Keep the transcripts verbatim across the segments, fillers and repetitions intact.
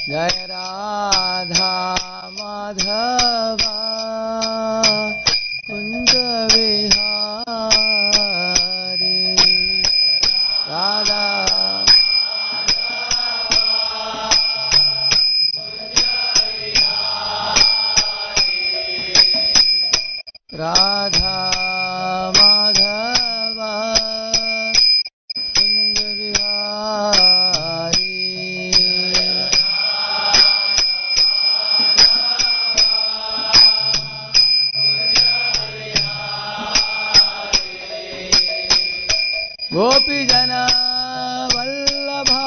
जय राधा माधव कुंज विहारी राधा राधा माधव कुंज विहारी गोपी जना वल्लभा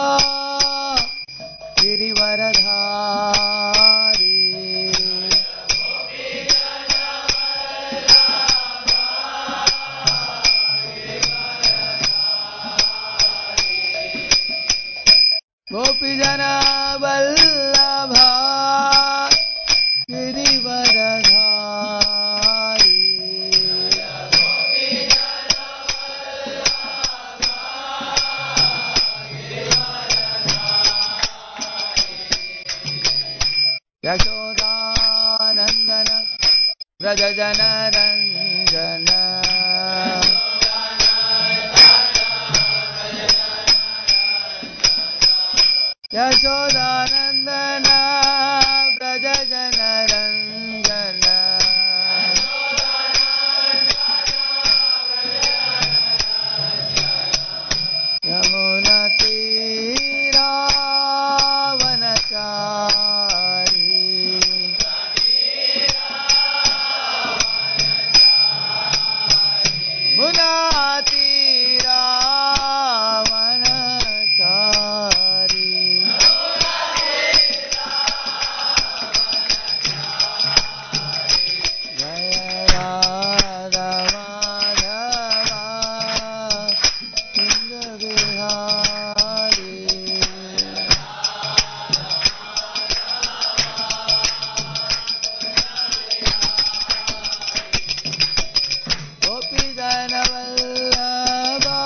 गिरिवरधारी गोपी जना वल्लभा गिरिवरधारी यशोदानंदन व्रज जन रंजन यशोदानंदन व्रज जन रंजन यमुना तीरावनचारी मुना तीरावनचारी जय राधा माधव कुंज विहारी गोपी जन वल्लभा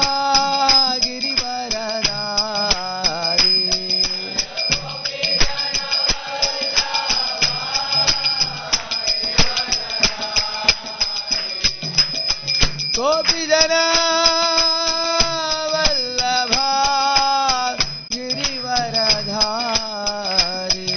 गिरिवरधारी गोपी जन वल्लभा गिरिवरधारी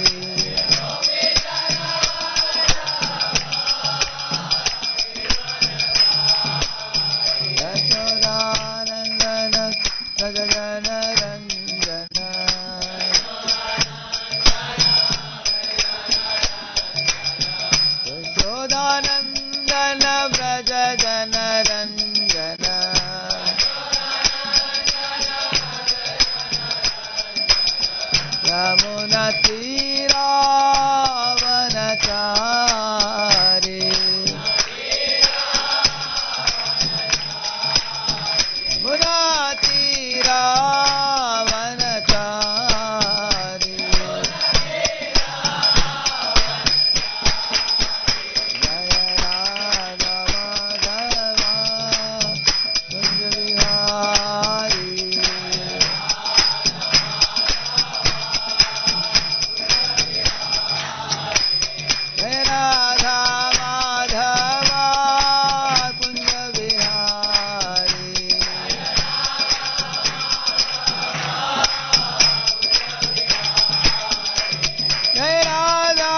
यशोदानंदन व्रज जन रंजन यशोदानंदन व्रज जन रंजन यमुना तीरावनचारी मुना तीरावनचारी जय राधा माधव कुंज विहारी जय राधा माधव कुंज विहारी जय राधा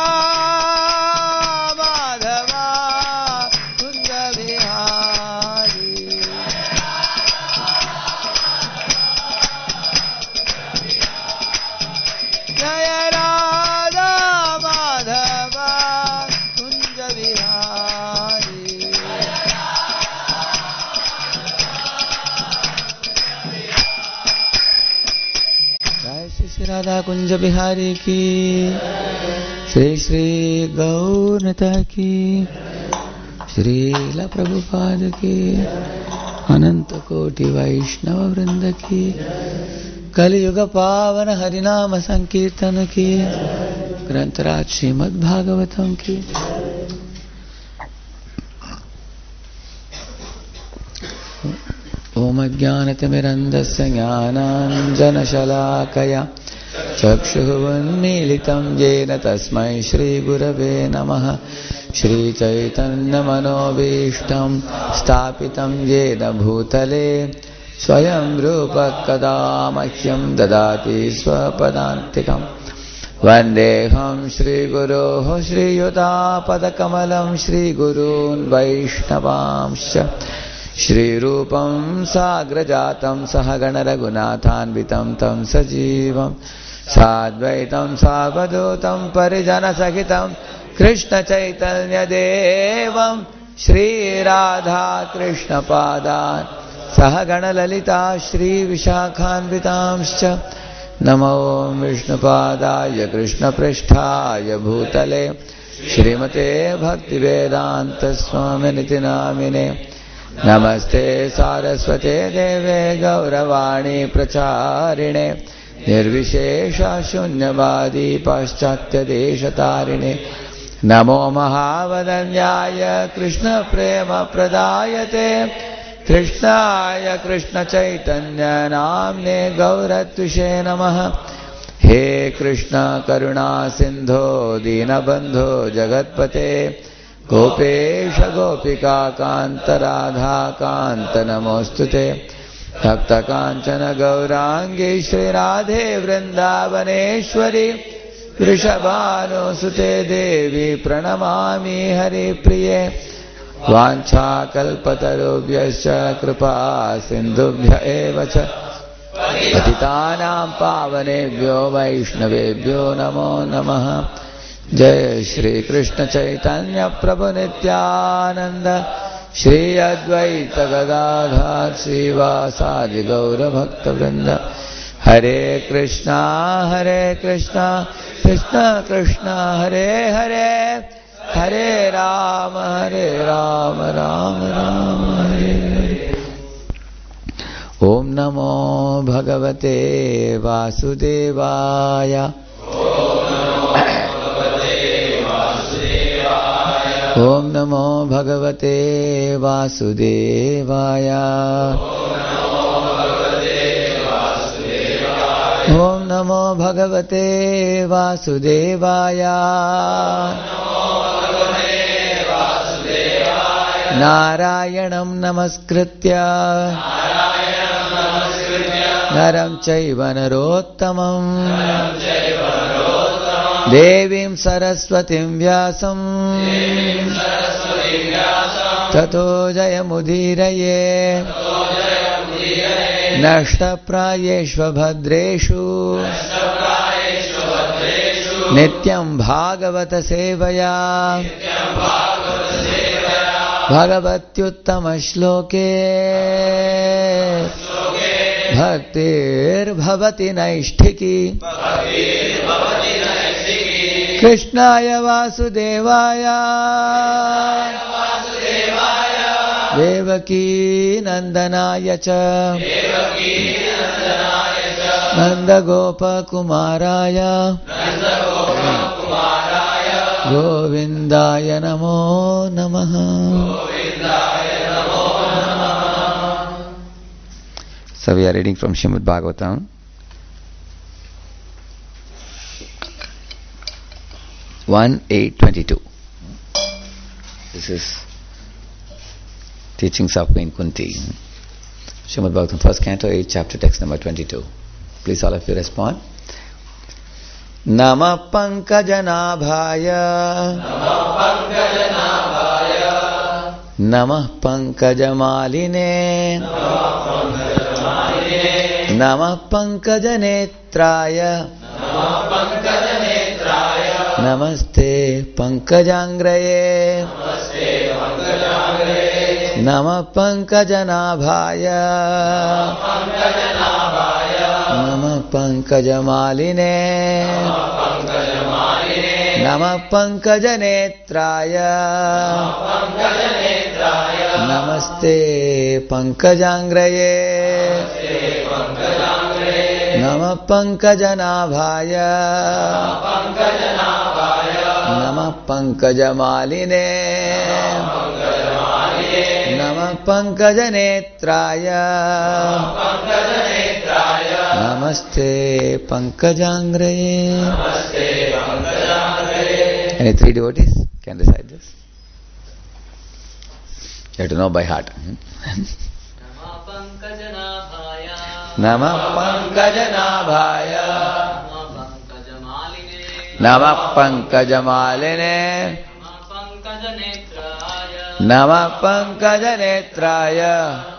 माधव कुंज विहारी जय राधा माधव कुंज विहारी जय श्री श्री राधा कुंज बिहारी की श्री श्री गौरता की श्रील प्रभुपाद की अनंत कोटि वैष्णव वृंद की कलियुग पावन हरिनाम संकीर्तन की ग्रंथराज श्रीमद् भागवतम की ओम ज्ञानतिमिरन्धस्य ज्ञानाञ्जनशलाकया चक्षुरुन्मीलितं येन तस्मै श्रीगुरवे नमः। श्रीचैतन्यमनोभीष्टं स्थापितं येन भूतले स्वयं रूपः कदा मह्यं ददाति स्वपदान्तिकम्। वन्देऽहं श्रीगुरोः श्रीयुतापदकमलं श्रीगुरून् वैष्णवांश्च श्रीरूपं साग्रजातं सहगणरघुनाथान्वितं तं सजीवं साद्वैतं सावधूतं परिजनसहितं कृष्णचैतन्यदेवं श्रीराधाकृष्णपादान् सहगणललिता श्रीविशाखान्वितांश्च नमो विष्णुपादाय कृष्णपृष्ठाय भूतले श्रीमते भक्तिवेदान्तस्वामिनिति नामिने। नमस्ते सारस्वते देवे गौरवाणी प्रचारिणे निर्विशेषशून्यवादी पाश्चात्यदेशतारिणे। नमो महावदन्याय कृष्णप्रेमप्रदायते कृष्णाय कृष्णचैतन्य नाम्ने गौरत्विषे नमः। हे कृष्ण करुणा सिन्धो दीनबन्धो जगत्पते गोपेश गोपिका कान्त राधा कान्त नमोऽस्तुते। भक्तकाञ्चन गौराङ्गी श्रीराधे वृन्दावनेश्वरी वृषभानुसुते देवी प्रणमामि हरिप्रिये। वाञ्छाकल्पतरुभ्यश्च कृपा सिन्धुभ्य एव च पतितानां पावनेभ्यो वैष्णवेभ्यो नमो नमः। जय श्री कृष्ण चैतन्य प्रभु नित्यानंद श्री अद्वैत गदाधर श्रीवासादि गौर भक्तवृंद। हरे कृष्णा हरे कृष्णा कृष्णा कृष्णा हरे हरे हरे राम हरे राम राम राम हरे हरे। ओम नमो भगवते वासुदेवाय। ओम नमो भगवते वासुदेवाय। ओम नमो भगवते वासुदेवाय। नारायणं नमस्कृत्य नरं चैव नरोत्तमं देवीं सरस्वतीं व्यासं ततो जयमुदीरये। नष्टप्रायेष्वभद्रेषु नित्यं भागवत सेवया भगवत्युत्तमश्लोके भक्तिर्भवति नैष्ठिकी। कृष्णाय वासुदेवाय देवकी नंदनाय च नंदगोपकुमाराय गोविंदाय नमो नमः। So we are reading from Srimad Bhagavatam one eight twenty-two. This is teachings of Queen Kunti. Srimad Bhagavatam, first canto, eight chapter, text number twenty-two. Please all of you respond. Namah Pankajanaabhaya Namah Pankajamaline Namah Pankajanetraya Namaste Pankajangraye Namah Pankajanaabhaya Namah Pankajamaline Namah Pankajanetraya Namaste Pankajangraye Namah Pankajanaabhaya Namah Pankajamaline Namah Pankajanetraya Namaste Pankajangraye. Any three devotees can recite this? You have to know by heart. Namah Pankajanabhaya. Namah Pankajamaline. Namah Pankajanetraya.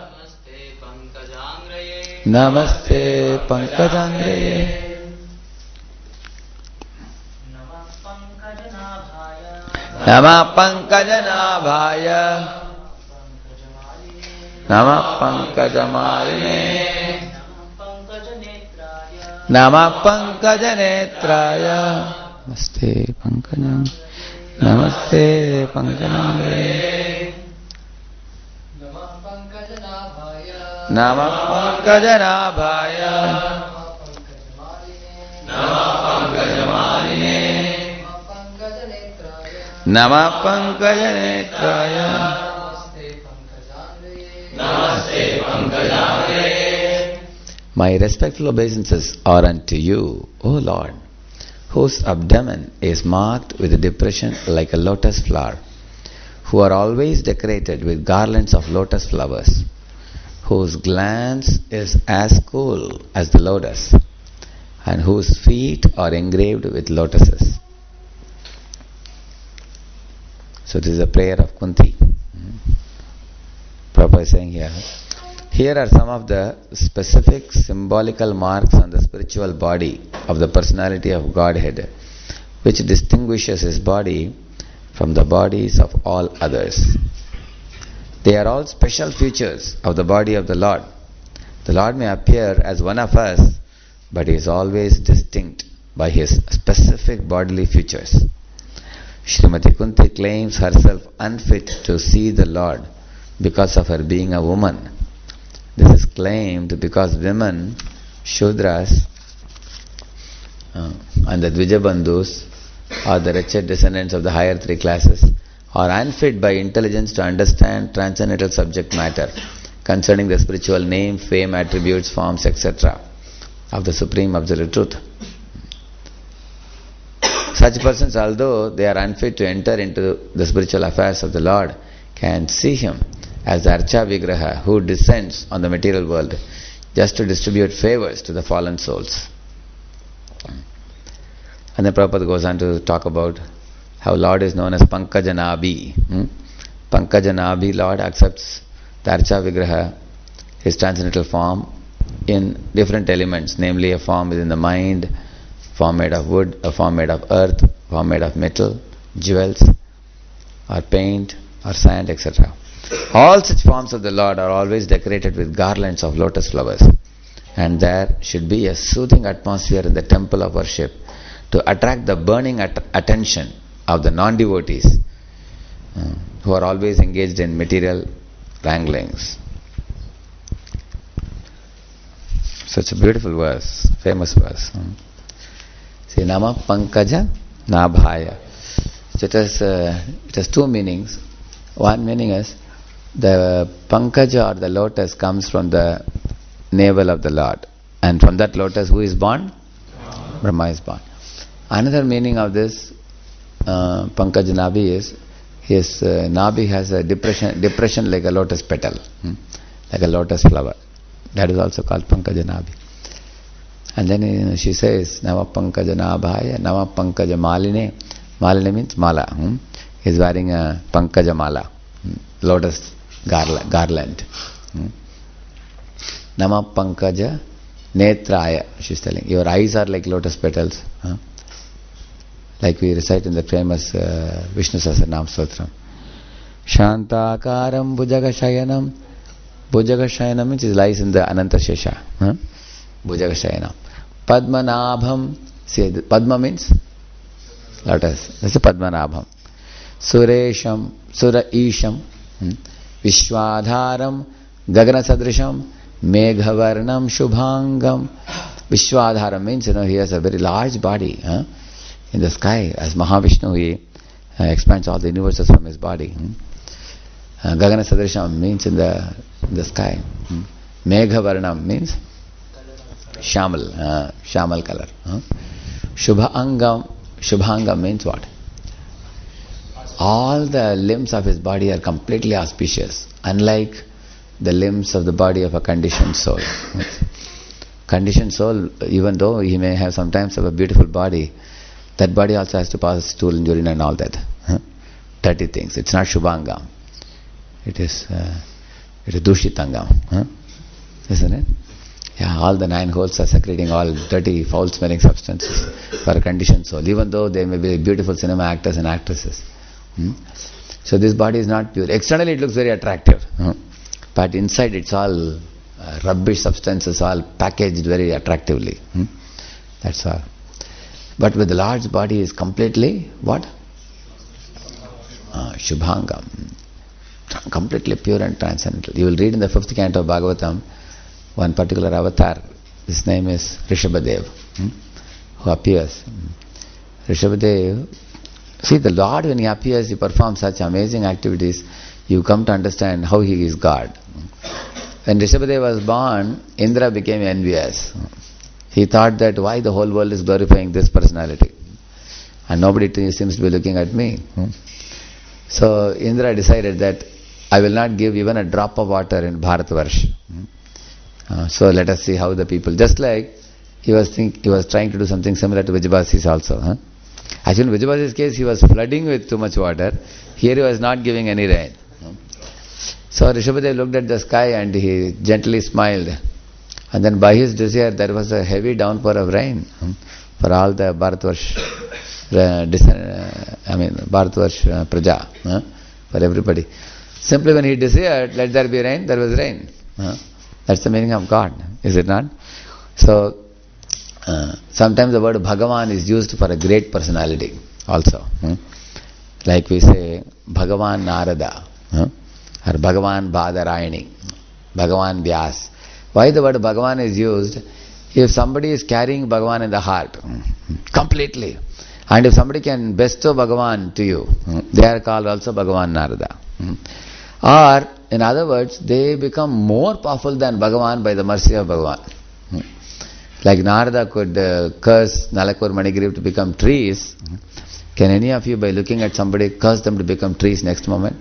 Namaste Pankajangraye. Namah Pankajanabhaya. Namah Pankajamaline. Namah Pankajanetraya. Namaste Pankajam. Namaste Pankajangraye. Namah Pankajanabhaya. Namah Pankajamaline. Namah Pankajanetraya. Namaste Pankajangraye. My respectful obeisances are unto you, O Lord, whose abdomen is marked with depression like a lotus flower, who are always decorated with garlands of lotus flowers, whose glance is as cool as the lotus, and whose feet are engraved with lotuses. So this is a prayer of Kunti. Prabhupada is saying here, here are some of the specific symbolical marks on the spiritual body of the personality of Godhead, which distinguishes his body from the bodies of all others. They are all special features of the body of the Lord. The Lord may appear as one of us, but he is always distinct by his specific bodily features. Srimati Kunti claims herself unfit to see the Lord because of her being a woman. This is claimed because women, Shudras, uh, and the Dvijabandhus, or the wretched descendants of the higher three classes, are unfit by intelligence to understand transcendental subject matter concerning the spiritual name, fame, attributes, forms, et cetera of the Supreme Absolute Truth. Such persons, although they are unfit to enter into the spiritual affairs of the Lord, can see him as the Archa Vigraha who descends on the material world just to distribute favors to the fallen souls. And then Prabhupada goes on to talk about how Lord is known as Pankajanabi. Hmm? Pankajanabi, Lord accepts the Archa Vigraha, his transcendental form, in different elements, namely a form within the mind, form made of wood, a form made of earth, form made of metal, jewels, or paint, or sand, et cetera. All such forms of the Lord are always decorated with garlands of lotus flowers, and there should be a soothing atmosphere in the temple of worship to attract the burning at- attention of the non-devotees uh, who are always engaged in material wranglings. Such a beautiful verse, famous verse. Hmm. See, Nama Pankaja Nabhaya. So it has, uh, it has two meanings. One meaning is the Pankaja or the lotus comes from the navel of the Lord, and from that lotus who is born? Brahma, Brahma is born. Another meaning of this uh, Pankaja Nabi is his uh, Nabi has a depression, depression like a lotus petal, hmm? like a lotus flower. That is also called Pankaja Nabi. And then uh, she says, Nama Pankaja Nabhaya, Nama Pankaja Maline. Maline means mala. Hmm? He is wearing a Pankaja mala, hmm? lotus garla, garland. Hmm? Nama Pankaja Netraya, she is telling. Your eyes are like lotus petals. Huh? Like we recite in the famous uh, Vishnu Sahasranam Stotram. Shantakaram Bhujaga Shayanam. Bhujaga Shayanam means it lies in the Ananta Shesha. Huh? Bhujaga Shayanam. Padmanabham. See, Padma means lotus. That's a Padmanabham. Suresham. Sura Isham. Hmm? Vishwadharam. Gagana Sadrisham. Meghavarnam Shubhangam. Vishwadharam means, you know, he has a very large body. Huh? In the sky, as Mahavishnu, he uh, expands all the universes from his body. Hmm? Uh, Gagana Sadrisham means in the in the sky. Hmm? Megha Varnam means Shamal, uh, Shamal color. Huh? Shubha Angam, Shubhangam means what? All the limbs of his body are completely auspicious, unlike the limbs of the body of a conditioned soul. Conditioned soul, even though he may have sometimes have a beautiful body, that body also has to pass stool and urine and all that. Huh? Dirty things. It's not Shubhangam. It is uh, it is Dushitangam. Huh? Isn't it? Yeah, all the nine holes are secreting all dirty, foul-smelling substances for a conditioned soul, even though they may be beautiful cinema actors and actresses. Hmm? So this body is not pure. Externally it looks very attractive, huh? But inside it's all uh, rubbish substances, all packaged very attractively. Hmm? That's all. But with the large body is completely what? Uh, Shubhangam. Completely pure and transcendental. You will read in the fifth canto of Bhagavatam one particular avatar. His name is Rishabhadev, hmm? who appears. Rishabhadev, see, the Lord, when he appears, he performs such amazing activities. You come to understand how he is God. When Rishabhadev was born, Indra became envious. He thought that why the whole world is glorifying this personality and nobody seems to be looking at me. Hmm? So Indra decided that I will not give even a drop of water in Bharatvarsh. Hmm? Uh, so let us see how the people, just like he was think, he was trying to do something similar to Vijayabhasi's also. Huh? Actually in Vijayabhasi's case he was flooding with too much water. Here he was not giving any rain. Hmm? So Rishabhadev looked at the sky and he gently smiled. And then by his desire there was a heavy downpour of rain hmm, for all the Bharatvarsh, uh, I mean Bharatvarsh uh, Praja, huh, for everybody. Simply when he desired, let there be rain, there was rain. Huh. That's the meaning of God, is it not? So uh, sometimes the word Bhagavan is used for a great personality also. Hmm. Like we say Bhagavan Narada, huh, or Bhagavan Badarayani, Bhagavan Vyas. Why the word Bhagavan is used? If somebody is carrying Bhagavan in the heart completely, and if somebody can bestow Bhagavan to you, they are called also Bhagavan Narada. Or, in other words, they become more powerful than Bhagavan by the mercy of Bhagavan. Like Narada could uh, curse Nalakur Manigriv to become trees. Can any of you, by looking at somebody, curse them to become trees next moment?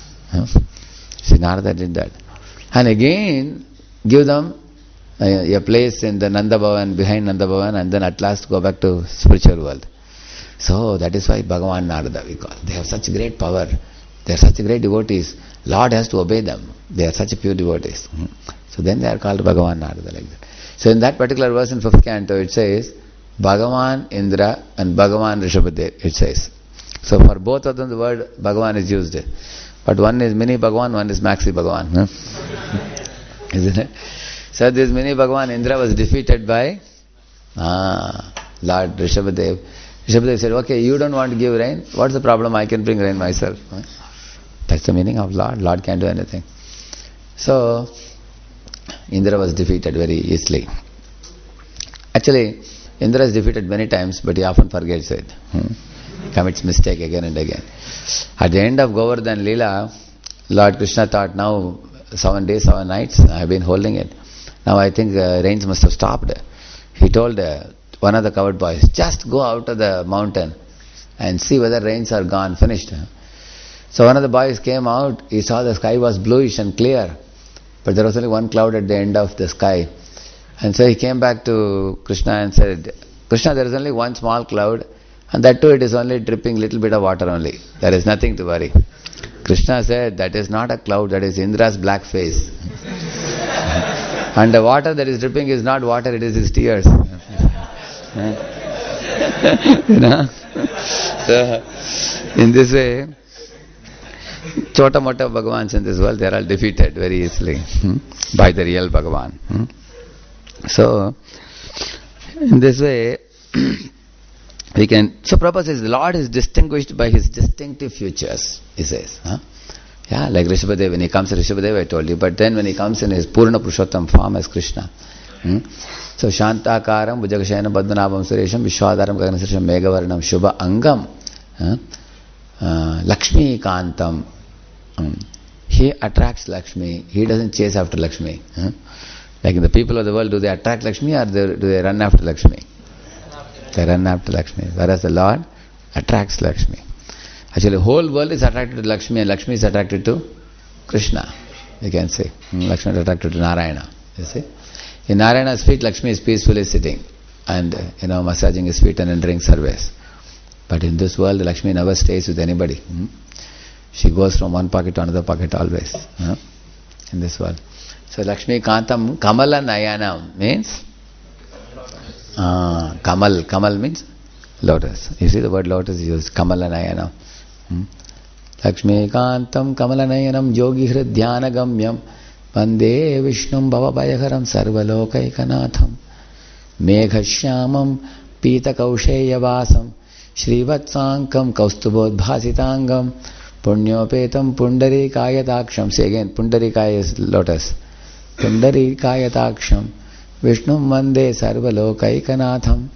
See, Narada did that. And again, give them a, a place in the Nanda Bhavan, behind Nanda Bhavan, and then at last go back to spiritual world. So that is why Bhagavan Narada we call. They have such great power. They are such great devotees. Lord has to obey them. They are such pure devotees. So then they are called Bhagavan Narada, like that. So in that particular verse in fifth canto it says Bhagavan Indra and Bhagavan Rishabhadev, it says. So for both of them the word Bhagavan is used. But one is mini Bhagavan, one is maxi Bhagavan. Huh? Isn't it? So this mini Bhagavan Indra was defeated by ah, Lord Rishabhadev. Rishabhadev said, okay, you don't want to give rain, what's the problem? I can bring rain myself. Huh? That's the meaning of Lord. Lord can't do anything. So Indra was defeated very easily. Actually, Indra is defeated many times, but he often forgets it. Hmm? He commits mistake again and again. At the end of Govardhan Leela, Lord Krishna thought, now seven days, seven nights, I have been holding it. Now I think uh, rains must have stopped. He told uh, one of the coward boys, just go out of the mountain and see whether rains are gone, finished. So one of the boys came out, he saw the sky was bluish and clear, but there was only one cloud at the end of the sky. And so he came back to Krishna and said, Krishna, there is only one small cloud, and that too it is only dripping little bit of water only. There is nothing to worry. Krishna said, that is not a cloud, that is Indra's black face. And the water that is dripping is not water, it is his tears. You know? So, in this way, Chota Mota Bhagavans in this world, they are all defeated very easily hmm, by the real Bhagavan. Hmm. So, in this way, we can... So Prabhupada says, the Lord is distinguished by His distinctive features, he says. Huh? Yeah, like Rishabhadev, when he comes to Rishabhadev, I told you. But then when he comes in his Purna Purushottam form as Krishna. Hmm? So, Shantakaram, Bhujagashayanam, Badmanabham, Suresham, Vishwadaram, Gaganasrisham, Megavaranam, Shubha Angam, huh? uh, Lakshmi Kantam. Hmm. He attracts Lakshmi. He doesn't chase after Lakshmi. Huh? Like in the people of the world, do they attract Lakshmi or do they run after Lakshmi? They run after Lakshmi. Whereas the Lord attracts Lakshmi. Actually, the whole world is attracted to Lakshmi and Lakshmi is attracted to Krishna. You can say. Lakshmi is attracted to Narayana. You see? In Narayana's feet, Lakshmi is peacefully sitting and, you know, massaging his feet and entering service. But in this world, Lakshmi never stays with anybody. Hmm? She goes from one pocket to another pocket always. Huh? In this world. So Lakshmi Kantam Kamala Nayanam means uh, Kamal. Kamal means lotus. You see the word lotus is used. Kamala Nayanam. Hmm? Lakshmi Kantam Kamala Nayanam Yogi Hridyana Gamyam Vande Vishnum Bhavabhayaharam Sarvalokaikanaatham Meghashyamam Pita Kausheya Vasam Srivatsankam Kaustubodbhasitangam Punyopetam Pundarikayadaksham. Say again, Pundarikaya is lotus. Pundarikayadaksham Vishnum Vande Sarvalokaikanaatham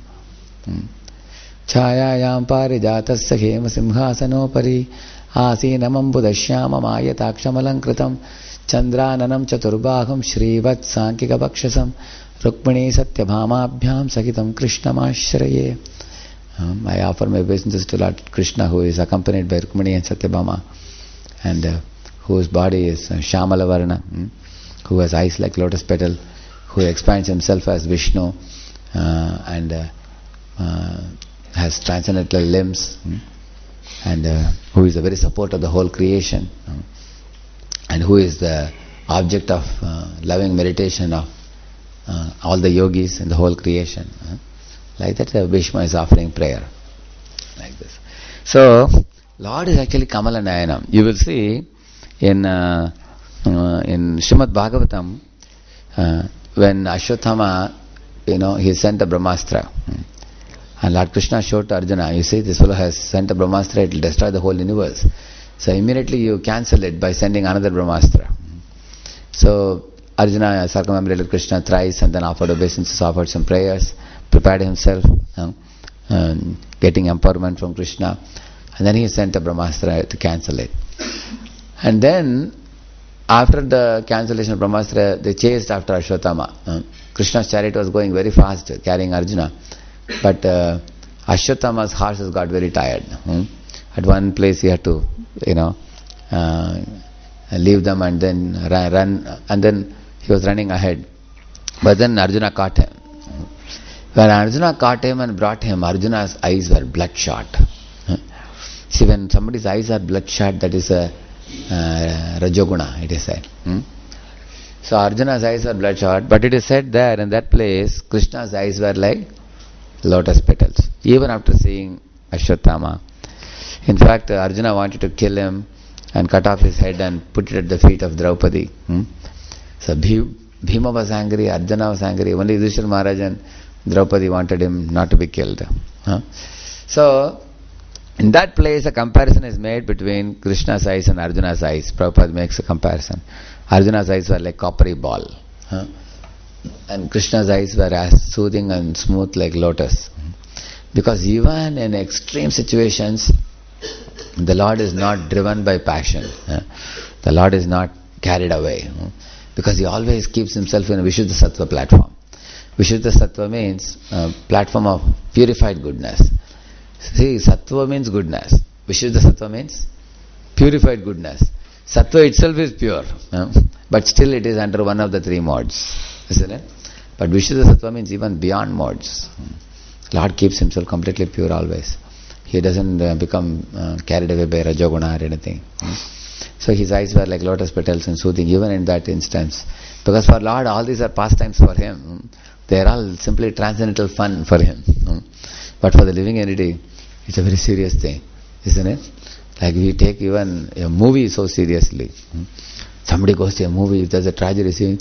Chayayam Parijatasya Khema Simhasanopari Asinamam Budashyamam Ayatakshamalankritam Chandrananam Chaturbaham Srivatsankika Bakshasam Rukmini Satyabhamabhyam Sakitam Krishnamashraye. Um, I offer my obeisances to Lord Krishna, who is accompanied by Rukmini and Satyabhama, and uh, whose body is uh, Shamala Varna, hmm? who has eyes like lotus petal, who expands himself as Vishnu, uh, and uh, uh, has transcendental limbs, hmm? and uh, who is the very support of the whole creation, hmm? and who is the object of uh, loving meditation of uh, all the yogis in the whole creation. Hmm? Like that, uh, Bhishma is offering prayer. Like this. So, Lord is actually Kamala Nayanam. You will see in uh, uh, in Srimad Bhagavatam, uh, when Ashwatthama, you know, he sent a Brahmastra. And Lord Krishna showed to Arjuna, you see, this fellow has sent a Brahmastra, it will destroy the whole universe. So immediately you cancel it by sending another Brahmastra. So Arjuna circumambulated Krishna thrice and then offered obeisances, offered some prayers, prepared himself, uh, um, getting empowerment from Krishna, and then he sent a Brahmastra to cancel it. And then, after the cancellation of Brahmastra, they chased after Ashwatthama. Uh, Krishna's chariot was going very fast, carrying Arjuna, but uh, Ashwatthama's horses got very tired. Hmm? At one place he had to, you know, uh, leave them and then run, run, and then he was running ahead. But then Arjuna caught him. When Arjuna caught him and brought him, Arjuna's eyes were bloodshot. See, when somebody's eyes are bloodshot, that is a uh, Rajoguna, it is said. Hmm? So Arjuna's eyes are bloodshot, but it is said there in that place, Krishna's eyes were like lotus petals, even after seeing Ashwatthama. In fact, Arjuna wanted to kill him and cut off his head and put it at the feet of Draupadi. Hmm? So Bhima was angry, Arjuna was angry, only Yudhishthira Maharaj and Draupadi wanted him not to be killed. Huh? So, in that place a comparison is made between Krishna's eyes and Arjuna's eyes. Prabhupada makes a comparison. Arjuna's eyes were like coppery ball. Huh? And Krishna's eyes were as soothing and smooth like lotus. Because even in extreme situations, the Lord is not driven by passion. Huh? The Lord is not carried away. Huh? Because He always keeps Himself in a Vishuddha Sattva platform. Vishuddha Sattva means uh, platform of purified goodness. See, Sattva means goodness. Vishuddha Sattva means purified goodness. Sattva itself is pure, uh, but still it is under one of the three modes, isn't it? But Vishuddha Sattva means even beyond modes. Lord keeps Himself completely pure always. He doesn't uh, become uh, carried away by Rajoguna or anything. So His eyes were like lotus petals and soothing even in that instance. Because for Lord all these are pastimes for Him. They are all simply transcendental fun for Him. But for the living entity, it's a very serious thing, isn't it? Like we take even a movie so seriously. Somebody goes to a movie, if there's a tragedy scene,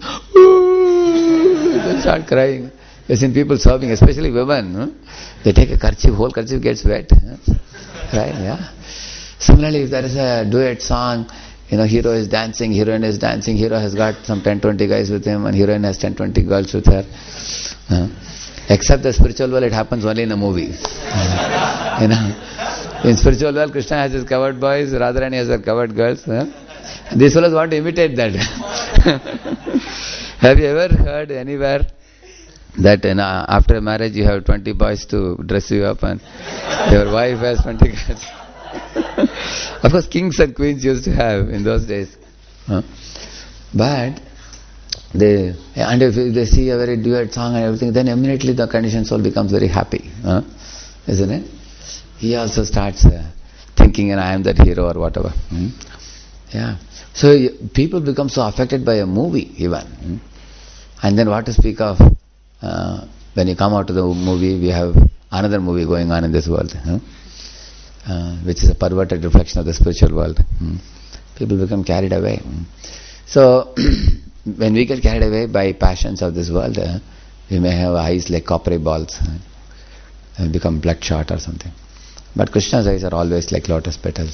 they start crying. You've seen people sobbing, especially women. They take a kerchief, whole kerchief gets wet. Right? Yeah. Similarly, if there is a duet song, you know, hero is dancing, heroine is dancing, hero has got some ten twenty guys with him and heroine has ten twenty girls with her. Uh, except the spiritual world, it happens only in a movie. Uh, you know, in spiritual world, Krishna has his covered boys, Radharani has her covered girls. Uh, these fellows want to imitate that. Have you ever heard anywhere that you know, after marriage you have twenty boys to dress you up and your wife has twenty girls? Of course, kings and queens used to have in those days. Huh? But they, and if they see a very duet song and everything, then immediately the conditioned soul becomes very happy. Huh? Isn't it? He also starts uh, thinking, and I am that hero or whatever. Hmm? Yeah. So people become so affected by a movie even. Hmm? And then what to speak of uh, when you come out of the movie, we have another movie going on in this world, huh? uh, which is a perverted reflection of the spiritual world. Hmm? People become carried away. Hmm? So when we get carried away by passions of this world, uh, we may have eyes like coppery balls uh, and become bloodshot or something. But Krishna's eyes are always like lotus petals.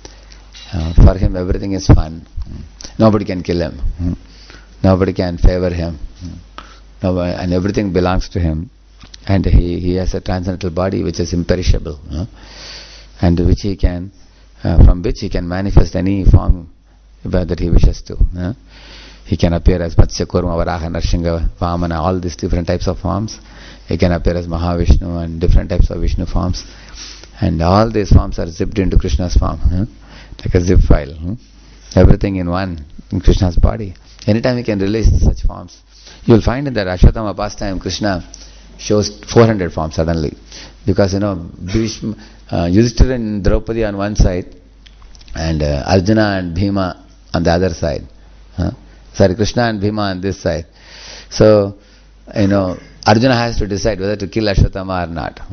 Uh, for him everything is fun. Nobody can kill him. Nobody can favor him. Nobody, and everything belongs to him. And he, he has a transcendental body which is imperishable. Uh, and which he can, uh, from which he can manifest any form that he wishes to. Uh. He can appear as Matsya, Kurma, Varaha, Narsingha, Vamana, all these different types of forms. He can appear as Mahavishnu and different types of Vishnu forms. And all these forms are zipped into Krishna's form, huh? Like a zip file. Huh? Everything in one, in Krishna's body. Anytime he can release such forms. You will find in that Ashwatthama pastime, Krishna shows four hundred forms suddenly. Because, you know, Bhishma, uh, Yudhishthira and Draupadi on one side, and uh, Arjuna and Bhima on the other side. Huh? Sorry, Krishna and Bhima on this side. So, you know, Arjuna has to decide whether to kill Ashwatthama or not.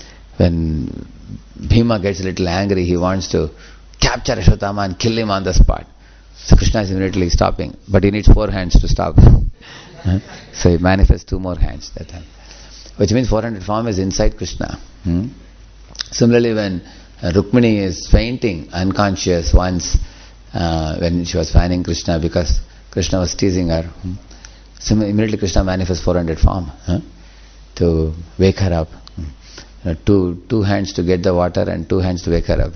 When Bhima gets a little angry, he wants to capture Ashwatthama and kill him on the spot. So Krishna is immediately stopping, but he needs four hands to stop. Huh? So he manifests two more hands that time. Which means four hundred form is inside Krishna. Hmm? Similarly, when uh, Rukmini is fainting, unconscious once, uh, when she was fanning Krishna because Krishna was teasing her, hmm? so immediately Krishna manifests four hundred form huh? to wake her up. Hmm? Uh, two two hands to get the water and two hands to wake her up.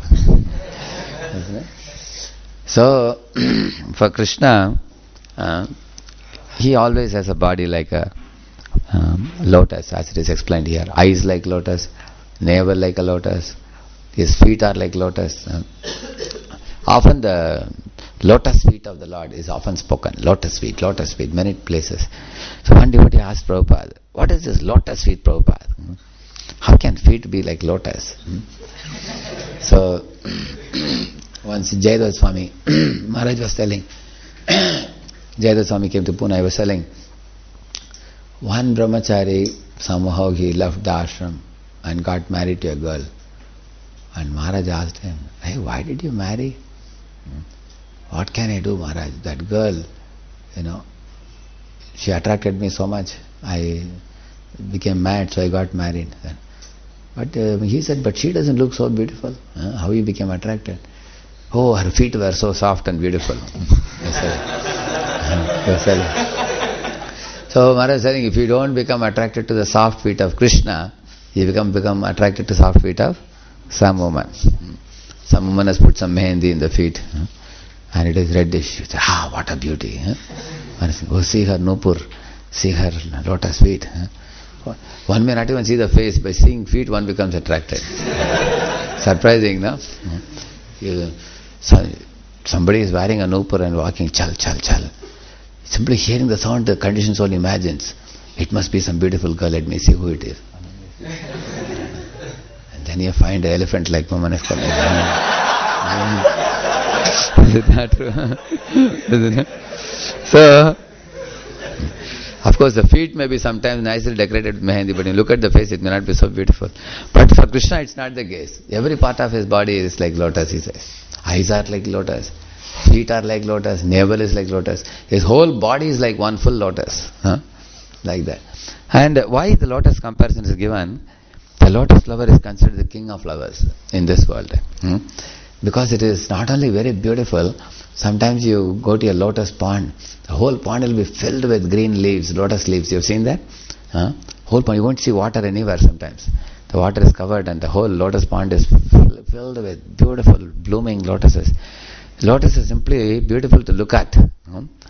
So, for Krishna, uh, he always has a body like a um, lotus, as it is explained here. Eyes like lotus, navel like a lotus, his feet are like lotus. Uh, often the lotus feet of the Lord is often spoken. Lotus feet, lotus feet, many places. So one devotee asked Prabhupada, what is this lotus feet, Prabhupada? How can feet be like lotus? Hmm? So, once Jayadeva Swami, Maharaj was telling, Jayadeva Swami came to Pune, I was telling, one brahmachari, somehow he left the ashram and got married to a girl. And Maharaj asked him, hey, why did you marry? Hmm? What can I do, Maharaj? That girl, you know, she attracted me so much, I became mad, so I got married. But uh, he said, but she doesn't look so beautiful. Uh, how you became attracted? Oh, her feet were so soft and beautiful. So Maharaj is saying, if you don't become attracted to the soft feet of Krishna, you become become attracted to soft feet of some woman. Some woman has put some mehendi in the feet, and it is reddish. You say, ah, what a beauty. Oh, see her nupur, see her lotus feet. One may not even see the face. By seeing feet, one becomes attracted. Surprising, no? You, so, somebody is wearing a nupur and walking, chal, chal, chal. Simply hearing the sound, the conditioned soul imagines, it must be some beautiful girl, let me see who it is. And then you find an elephant like woman is coming. Is it not true? Isn't it? So, of course, the feet may be sometimes nicely decorated with mehendi, but when you look at the face, it may not be so beautiful. But for Krishna, it's not the case. Every part of his body is like lotus, he says. Eyes are like lotus, feet are like lotus, navel is like lotus. His whole body is like one full lotus. Huh? Like that. And why the lotus comparison is given? The lotus flower is considered the king of flowers in this world. Hmm? Because it is not only very beautiful, sometimes you go to a lotus pond, the whole pond will be filled with green leaves, lotus leaves. You have seen that? Huh? Whole pond, you won't see water anywhere sometimes. The water is covered and the whole lotus pond is filled with beautiful blooming lotuses. Lotus is simply beautiful to look at. Huh?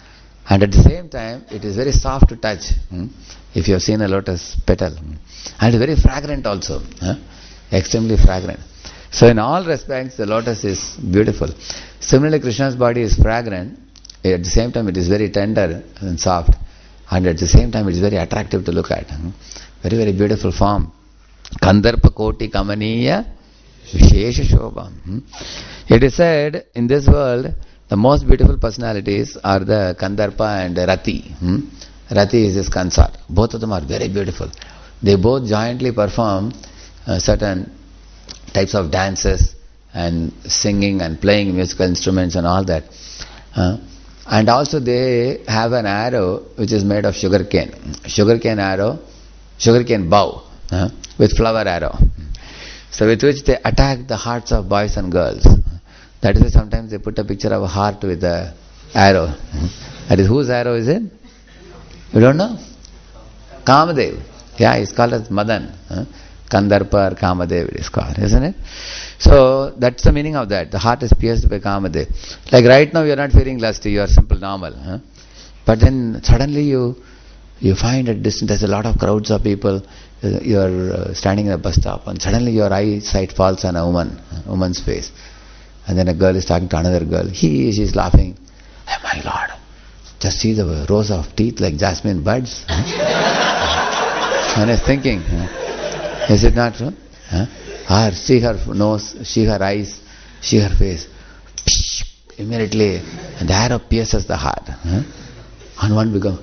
And at the same time, it is very soft to touch. Hmm? If you have seen a lotus petal. And very fragrant also. Huh? Extremely fragrant. So in all respects, the lotus is beautiful. Similarly, Krishna's body is fragrant. At the same time, it is very tender and soft. And at the same time, it is very attractive to look at. Hmm? Very, very beautiful form. Kandarpa koti kamaniya vishesha shobha. Hmm? It is said, in this world, the most beautiful personalities are the Kandarpa and Rati. Hmm? Rati is his consort. Both of them are very beautiful. They both jointly perform uh, certain types of dances and singing and playing musical instruments and all that. Uh, and also they have an arrow which is made of sugar cane. Sugar cane arrow, sugar cane bow uh, with flower arrow. So with which they attack the hearts of boys and girls. That is why sometimes they put a picture of a heart with a arrow. That is, whose arrow is it? You don't know? Kamadev. Yeah, he's called as Madan. Huh? Kandarpa or Kamadev it is called, isn't it? So that's the meaning of that. The heart is pierced by Kamadev. Like right now you are not feeling lusty, you are simple normal. Huh? But then suddenly you you find at distance there's a lot of crowds of people. You are uh, standing in a bus stop and suddenly your eyesight falls on a woman, a woman's face. And then a girl is talking to another girl. He, she is laughing. Oh my Lord, just see the rows of teeth like jasmine buds. And I was thinking, is it not true? Huh? Or see her nose, see her eyes, see her face. Immediately, and the arrow pierces the heart. Huh? And one becomes,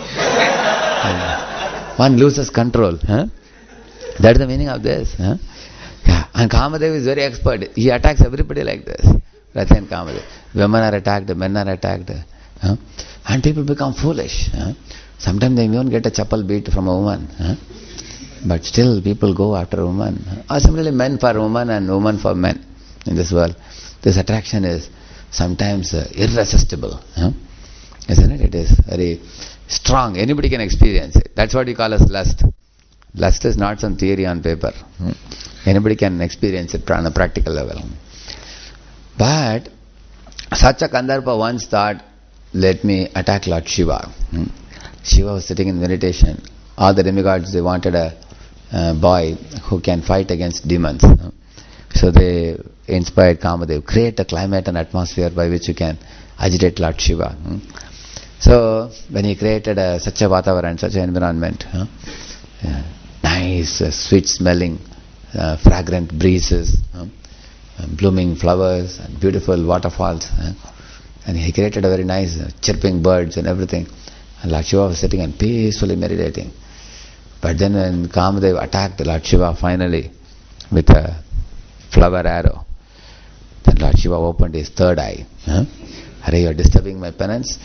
one loses control. Huh? That is the meaning of this. Huh? Yeah. And Kamadev is very expert. He attacks everybody like this. Rati and Kamadev. Women are attacked, men are attacked. Huh? And people become foolish. Huh? Sometimes they even get a chappal beat from a woman. Huh? But still people go after a woman. Or similarly men for women and women for men in this world. This attraction is sometimes uh, irresistible. Huh? Isn't it? It is very strong. Anybody can experience it. That's what we call as lust. Lust is not some theory on paper. Hmm? Anybody can experience it on a practical level. But such a Kandarpa once thought, let me attack Lord Shiva. Hmm? Shiva was sitting in meditation. All the demigods, they wanted a uh, boy who can fight against demons. Hmm? So they inspired Kamadev, create a climate and atmosphere by which you can agitate Lord Shiva. Hmm? So when he created a, such a vatavaran, such an environment, huh? yeah, nice, uh, sweet-smelling, uh, fragrant breezes, huh? and blooming flowers, and beautiful waterfalls, huh? and he created a very nice uh, chirping birds and everything. And Lord Shiva was sitting and peacefully meditating. But then when Kamadev attacked Lord Shiva finally with a flower arrow, then Lord Shiva opened his third eye. Huh? Hare, you are disturbing my penance.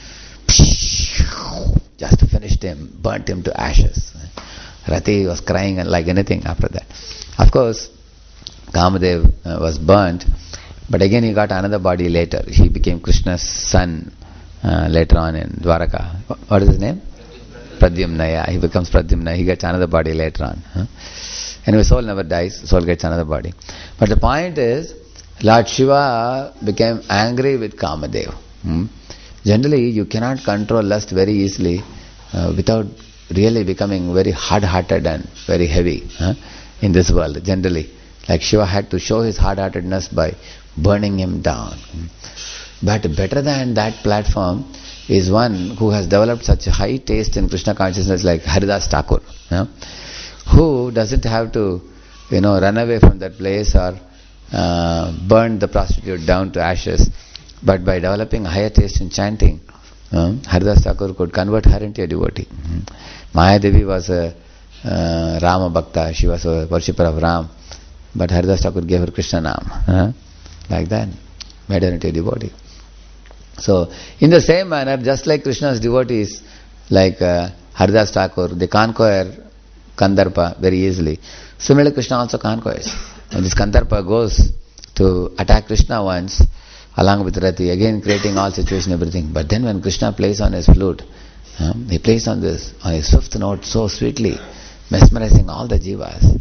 Just finished him, burnt him to ashes. Rati was crying like anything after that. Of course, Kamadev uh, was burnt, but again he got another body later. He became Krishna's son uh, later on in Dwaraka. What is his name? Pradyumna. Yeah, he becomes Pradyumna. He gets another body later on. Huh? Anyway, soul never dies. Soul gets another body. But the point is, Lord Shiva became angry with Kamadev. Hmm? Generally, you cannot control lust very easily uh, without really becoming very hard-hearted and very heavy huh? in this world, generally. Like Shiva had to show his hard-heartedness by burning him down. But better than that platform is one who has developed such a high taste in Krishna consciousness like Haridas Thakur, huh? who doesn't have to, you know, run away from that place or uh, burn the prostitute down to ashes. But by developing a higher taste in chanting, uh, Haridas Thakur could convert her into a devotee. Mm-hmm. Mahadevi was a uh, Rama Bhakta, she was a worshipper of Ram, but Haridas Thakur gave her Krishna Nam. Uh, like that, made her into a devotee. So, in the same manner, just like Krishna's devotees, like uh, Haridas Thakur, they conquer Kandarpa very easily. Similarly, Krishna also conquers. When this Kandarpa goes to attack Krishna once, along with Rati, again creating all situation, everything. But then when Krishna plays on his flute, um, he plays on this, on his fifth note so sweetly, mesmerizing all the jivas.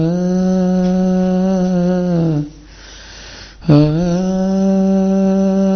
Ah, ah, ah,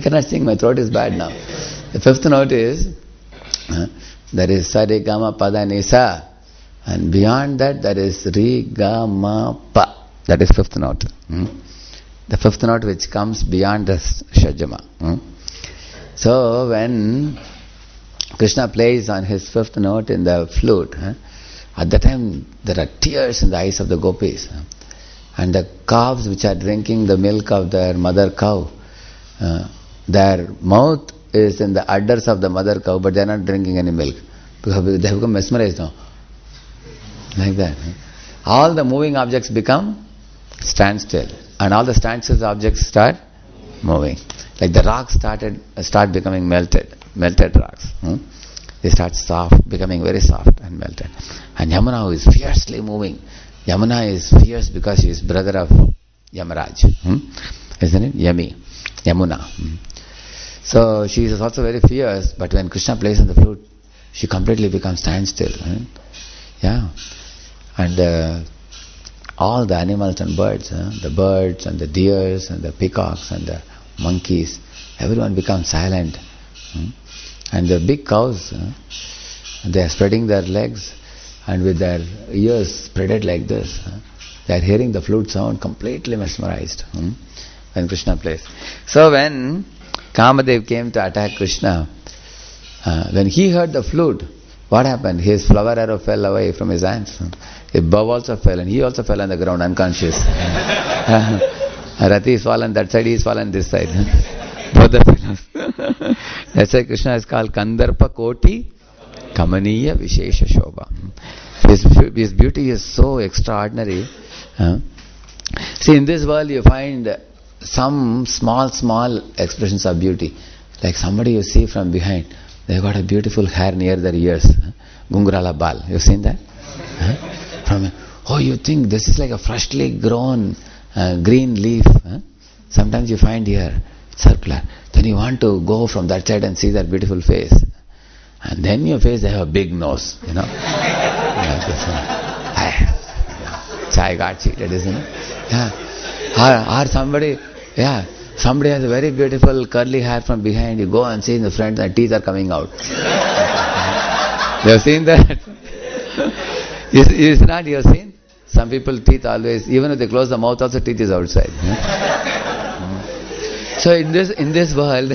cannot sing, my throat is bad now. The fifth note is, uh, there is Sa Re Ga Ma Pa Da Ni Sa, and beyond that there is Re Ga Ma Pa. That is fifth note. Hmm? The fifth note which comes beyond the Shajama. Hmm? So when Krishna plays on his fifth note in the flute, huh, at that time there are tears in the eyes of the gopis. Huh? And the calves which are drinking the milk of their mother cow, uh, their mouth is in the udders of the mother cow, but they are not drinking any milk. Because they have become mesmerized now. Like that. Huh? All the moving objects become standstill. And all the standstill objects start moving. Like the rocks started, start becoming melted. Melted rocks. Hmm? They start soft, becoming very soft and melted. And Yamuna, who is fiercely moving. Yamuna is fierce because she is brother of Yamaraj. Hmm? Isn't it? Yami. Yamuna. Hmm? So she is also very fierce, but when Krishna plays on the flute, she completely becomes standstill. Hmm? Yeah. And uh, all the animals and birds, huh? the birds and the deers and the peacocks and the monkeys, everyone becomes silent. Hmm? And the big cows, huh? they are spreading their legs and with their ears spreaded like this. Huh? They are hearing the flute sound, completely mesmerized hmm? when Krishna plays. So when Kamadev came to attack Krishna, uh, when he heard the flute, what happened? His flower arrow fell away from his hands. His bow also fell, and he also fell on the ground unconscious. Rati is fallen that side, he is fallen this side. Both the fellows. That's why Krishna is called Kandarpa Koti Kamaniya Vishesha Shobha. His, his beauty is so extraordinary. Uh, see, in this world you find some small, small expressions of beauty. Like somebody you see from behind, they've got a beautiful hair near their ears. Gungurala Bal. You've seen that? Huh? From, oh, you think this is like a freshly grown uh, green leaf. Huh? Sometimes you find here, circular. Then you want to go from that side and see their beautiful face. And then your face, they have a big nose, you know. Like this one. So I got cheated, isn't it? Yeah. Or, or somebody, yeah, somebody has a very beautiful curly hair from behind. You go and see in the front, the teeth are coming out. You have seen that? Is, is not you have seen? Some people teeth always, even if they close the mouth, also teeth is outside. So in this in this world,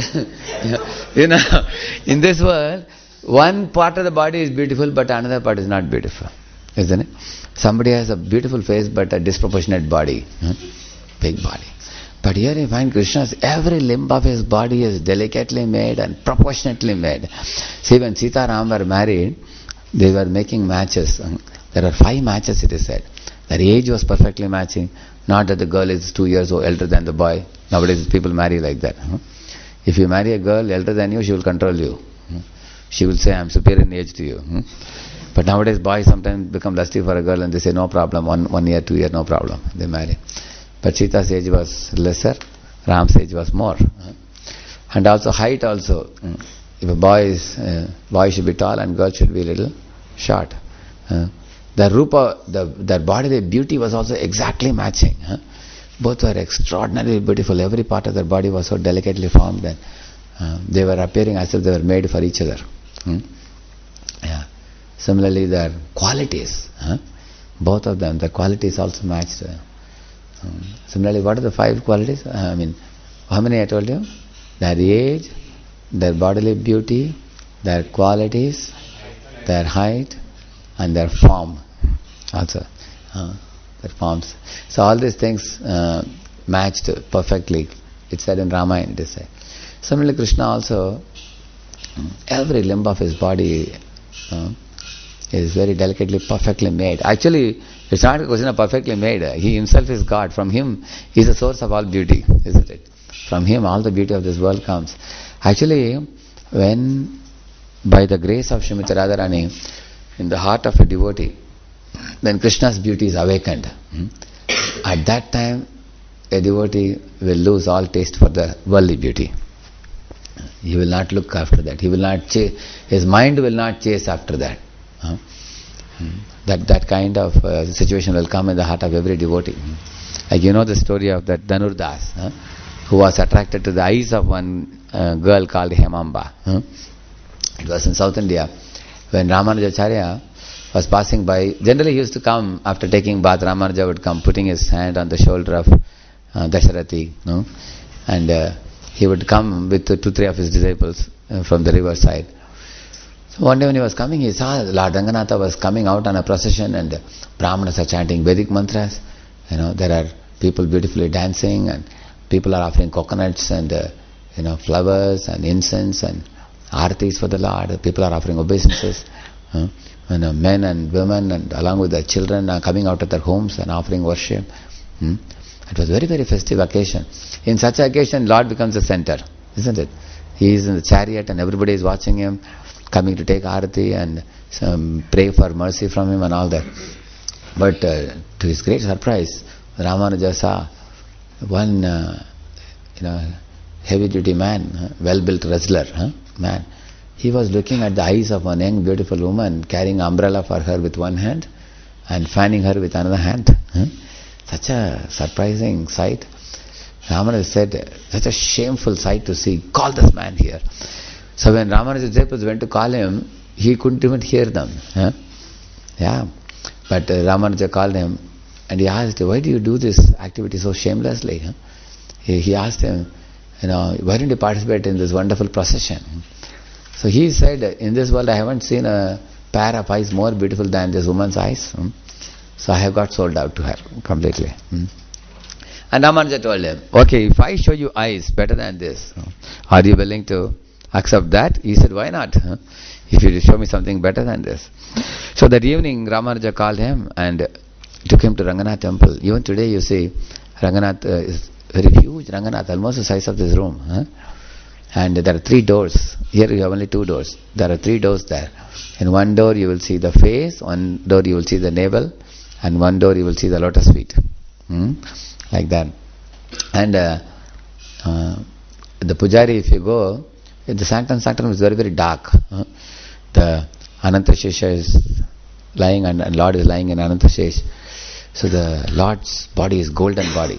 you know, in this world, one part of the body is beautiful, but another part is not beautiful, isn't it? Somebody has a beautiful face, but a disproportionate body, huh? Big body. But here you find Krishna's every limb of his body is delicately made and proportionately made. See, when Sita and Ram were married, they were making matches. There are five matches, it is said. Their age was perfectly matching. Not that the girl is two years old elder than the boy. Nowadays people marry like that. If you marry a girl elder than you, she will control you. She will say, I am superior in age to you. But nowadays boys sometimes become lusty for a girl and they say, no problem, one, one year, two year, no problem. They marry. But Sita's age was lesser, Ram's age was more. And also height also. If a boy is, uh, boy should be tall and girl should be little short. Uh, the rupa, the, their bodily beauty was also exactly matching. Huh? Both were extraordinarily beautiful. Every part of their body was so delicately formed that uh, they were appearing as if they were made for each other. Hmm? Yeah. Similarly, their qualities, huh? both of them, their qualities also matched. Uh, um, similarly, what are the five qualities? Uh, I mean, how many I told you? Their age, their bodily beauty, their qualities, their height, and their form also. Uh, their forms. So all these things uh, matched perfectly. It's said in Ramayana, it is said. Similarly, Krishna also, every limb of his body uh, is very delicately, perfectly made. Actually, it's not a question of perfectly made. He himself is God. From him, he is the source of all beauty, isn't it? From him, all the beauty of this world comes. Actually, when by the grace of Srimati Radharani, in the heart of a devotee, then Krishna's beauty is awakened. Hmm? At that time, a devotee will lose all taste for the worldly beauty. He will not look after that. He will not chase. His mind will not chase after that. Huh? Hmm. That that kind of uh, situation will come in the heart of every devotee. Hmm. Like you know the story of that Dhanurdas. Huh? who was attracted to the eyes of one uh, girl called Hemamba. Huh? It was in South India. When Ramanujacharya was passing by, generally he used to come after taking bath. Ramanuja would come putting his hand on the shoulder of uh, Dasarathi, no? and uh, he would come with two, three of his disciples uh, from the riverside. So one day when he was coming, he saw Lord Ranganatha was coming out on a procession, and the Brahmanas are chanting Vedic mantras. You know, there are people beautifully dancing, and people are offering coconuts and uh, you know flowers and incense and aartis for the Lord. People are offering obeisances. Uh, and uh, men and women and along with their children are coming out of their homes and offering worship. Hmm? It was very, very festive occasion. In such an occasion, Lord becomes the center, isn't it? He is in the chariot and everybody is watching him, coming to take arati and um, pray for mercy from him and all that. But uh, to his great surprise, Ramanuja saw one uh, you know, heavy-duty man, uh, well-built wrestler, huh? man. He was looking at the eyes of one young beautiful woman, carrying umbrella for her with one hand and fanning her with another hand. Huh? Such a surprising sight. Ramanuja said, such a shameful sight to see. Call this man here. So when Ramanuja's disciples went to call him, he couldn't even hear them. Huh? Yeah. But uh, Ramanuja called him and he asked, why do you do this activity so shamelessly? Huh? He, he asked him, you know, why don't you participate in this wonderful procession? So he said, in this world I haven't seen a pair of eyes more beautiful than this woman's eyes. Hmm? So I have got sold out to her completely. Hmm? And Ramanuja told him, okay, if I show you eyes better than this, are you willing to accept that? He said, why not? Huh? If you show me something better than this. So that evening Ramanuja called him and took him to Ranganath temple. Even today you see, Ranganath uh, is very huge, Ranganath, almost the size of this room. Huh? And there are three doors. Here you have only two doors. There are three doors there. In one door you will see the face, one door you will see the navel, and one door you will see the lotus feet. Hmm? Like that. And uh, uh, the Pujari, if you go, the sanctum sanctum is very, very dark. Huh? The Anantasesha is lying and, and Lord is lying in Anantasesha. So the Lord's body is golden body.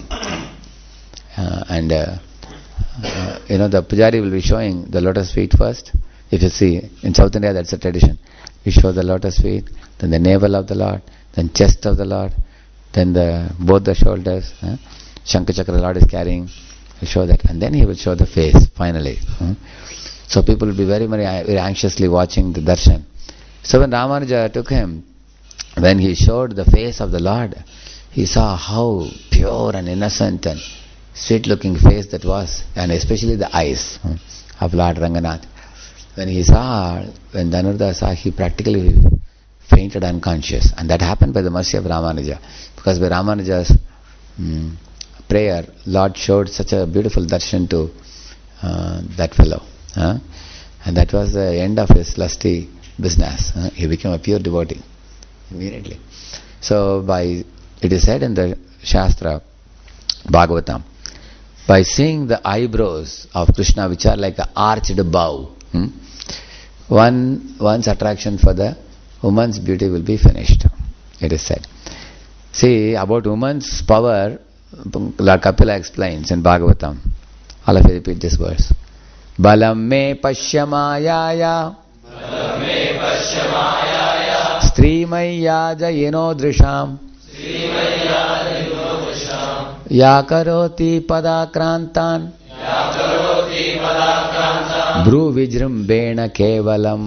Uh, and uh, Uh, you know, the Pujari will be showing the lotus feet first. If you see, in South India that's a tradition. We show the lotus feet, then the navel of the Lord, then chest of the Lord, then the both the shoulders. Huh? Shankachakra the Lord is carrying, we show that, and then he will show the face finally. Huh? So people will be very, very, very anxiously watching the darshan. So when Ramanuja took him, when he showed the face of the Lord, he saw how pure and innocent and sweet-looking face that was, and especially the eyes hmm, of Lord Ranganath. When he saw, when Dhanurda saw, he practically fainted unconscious, and that happened by the mercy of Ramanuja, because by Ramanuja's um, prayer, Lord showed such a beautiful darshan to uh, that fellow, huh? and that was the end of his lusty business. Huh? He became a pure devotee immediately. So, by it is said in the Shastra, Bhagavatam, by seeing the eyebrows of Krishna, which are like an arched bow, hmm? one one's attraction for the woman's beauty will be finished. It is said. See, about woman's power, Lord Kapila explains in Bhagavatam. All of you repeat this verse. Balam me pashyamayaya Strimayyaja yenodrisham Ya karoti padakrantan Bru vijrumbena kevalam.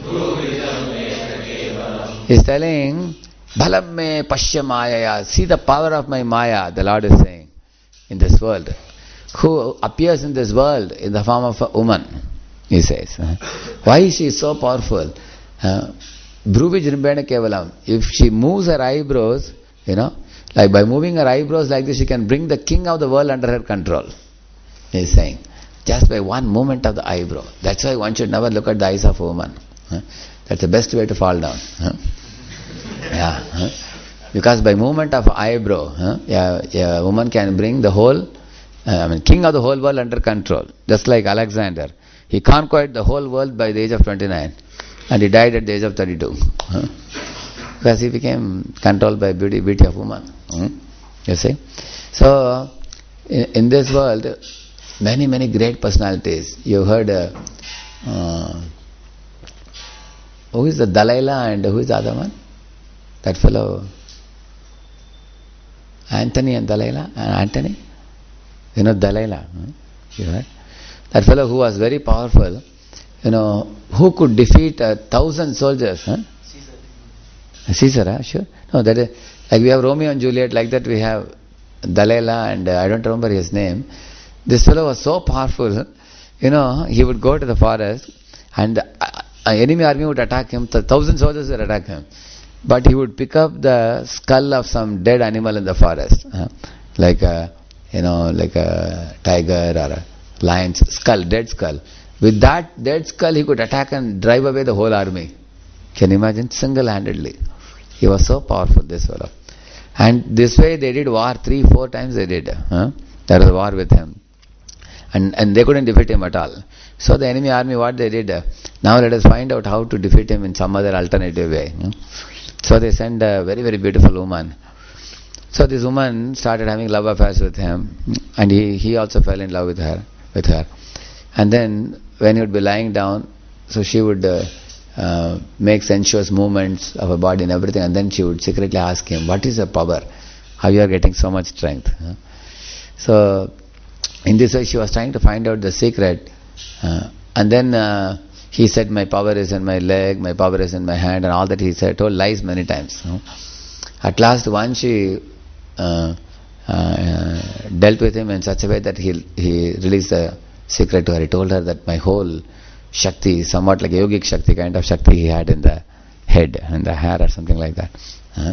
He's telling, Bhalam me pashya maya. See the power of my maya, the Lord is saying, in this world. Who appears in this world in the form of a woman, he says. Why is she so powerful? Bru vijrumbena kevalam. If she moves her eyebrows, you know, like by moving her eyebrows like this, she can bring the king of the world under her control. He is saying, just by one movement of the eyebrow. That's why one should never look at the eyes of a woman. Huh? That's the best way to fall down. Huh? Yeah. Huh? Because by movement of eyebrow, huh? yeah, yeah, a woman can bring the whole, uh, I mean, king of the whole world under control. Just like Alexander. He conquered the whole world by the age of twenty-nine. And he died at the age of thirty-two. Huh? Because he became controlled by beauty, beauty of woman. Hmm? You see? So, in, in this world, many, many great personalities. You heard, uh, uh, who is the Dalai Lama and who is the other one? That fellow, Anthony and Dalai Lama? Uh, Anthony? You know Dalai Lama? Huh? You heard? That fellow who was very powerful, you know, who could defeat a thousand soldiers? Huh? Caesar. Caesar, huh? Sure. No, that is, like we have Romeo and Juliet, like that we have Dalai Lama and uh, I don't remember his name. This fellow was so powerful, you know, he would go to the forest and the uh, enemy army would attack him, the thousand soldiers would attack him. But he would pick up the skull of some dead animal in the forest, huh? like a, you know, like a tiger or a lion's skull, dead skull. With that dead skull, he could attack and drive away the whole army. Can you imagine? Single-handedly. He was so powerful, this fellow. And this way they did war, three, four times they did. Huh? There was a war with him. And and they couldn't defeat him at all. So the enemy army, what they did, uh, now let us find out how to defeat him in some other alternative way. Hmm? So they sent a very, very beautiful woman. So this woman started having love affairs with him, and he, he also fell in love with her, with her. And then when he would be lying down, so she would uh, uh, make sensuous movements of her body and everything, and then she would secretly ask him, what is your power? How you are getting so much strength? Huh? So in this way she was trying to find out the secret, uh, and then uh, he said, my power is in my leg, my power is in my hand, and all that he said, told lies many times. Huh? At last once she uh, uh, dealt with him in such a way that he he released the secret to her. He told her that my whole Shakti, somewhat like a yogic Shakti, kind of Shakti he had in the head, in the hair or something like that. Huh?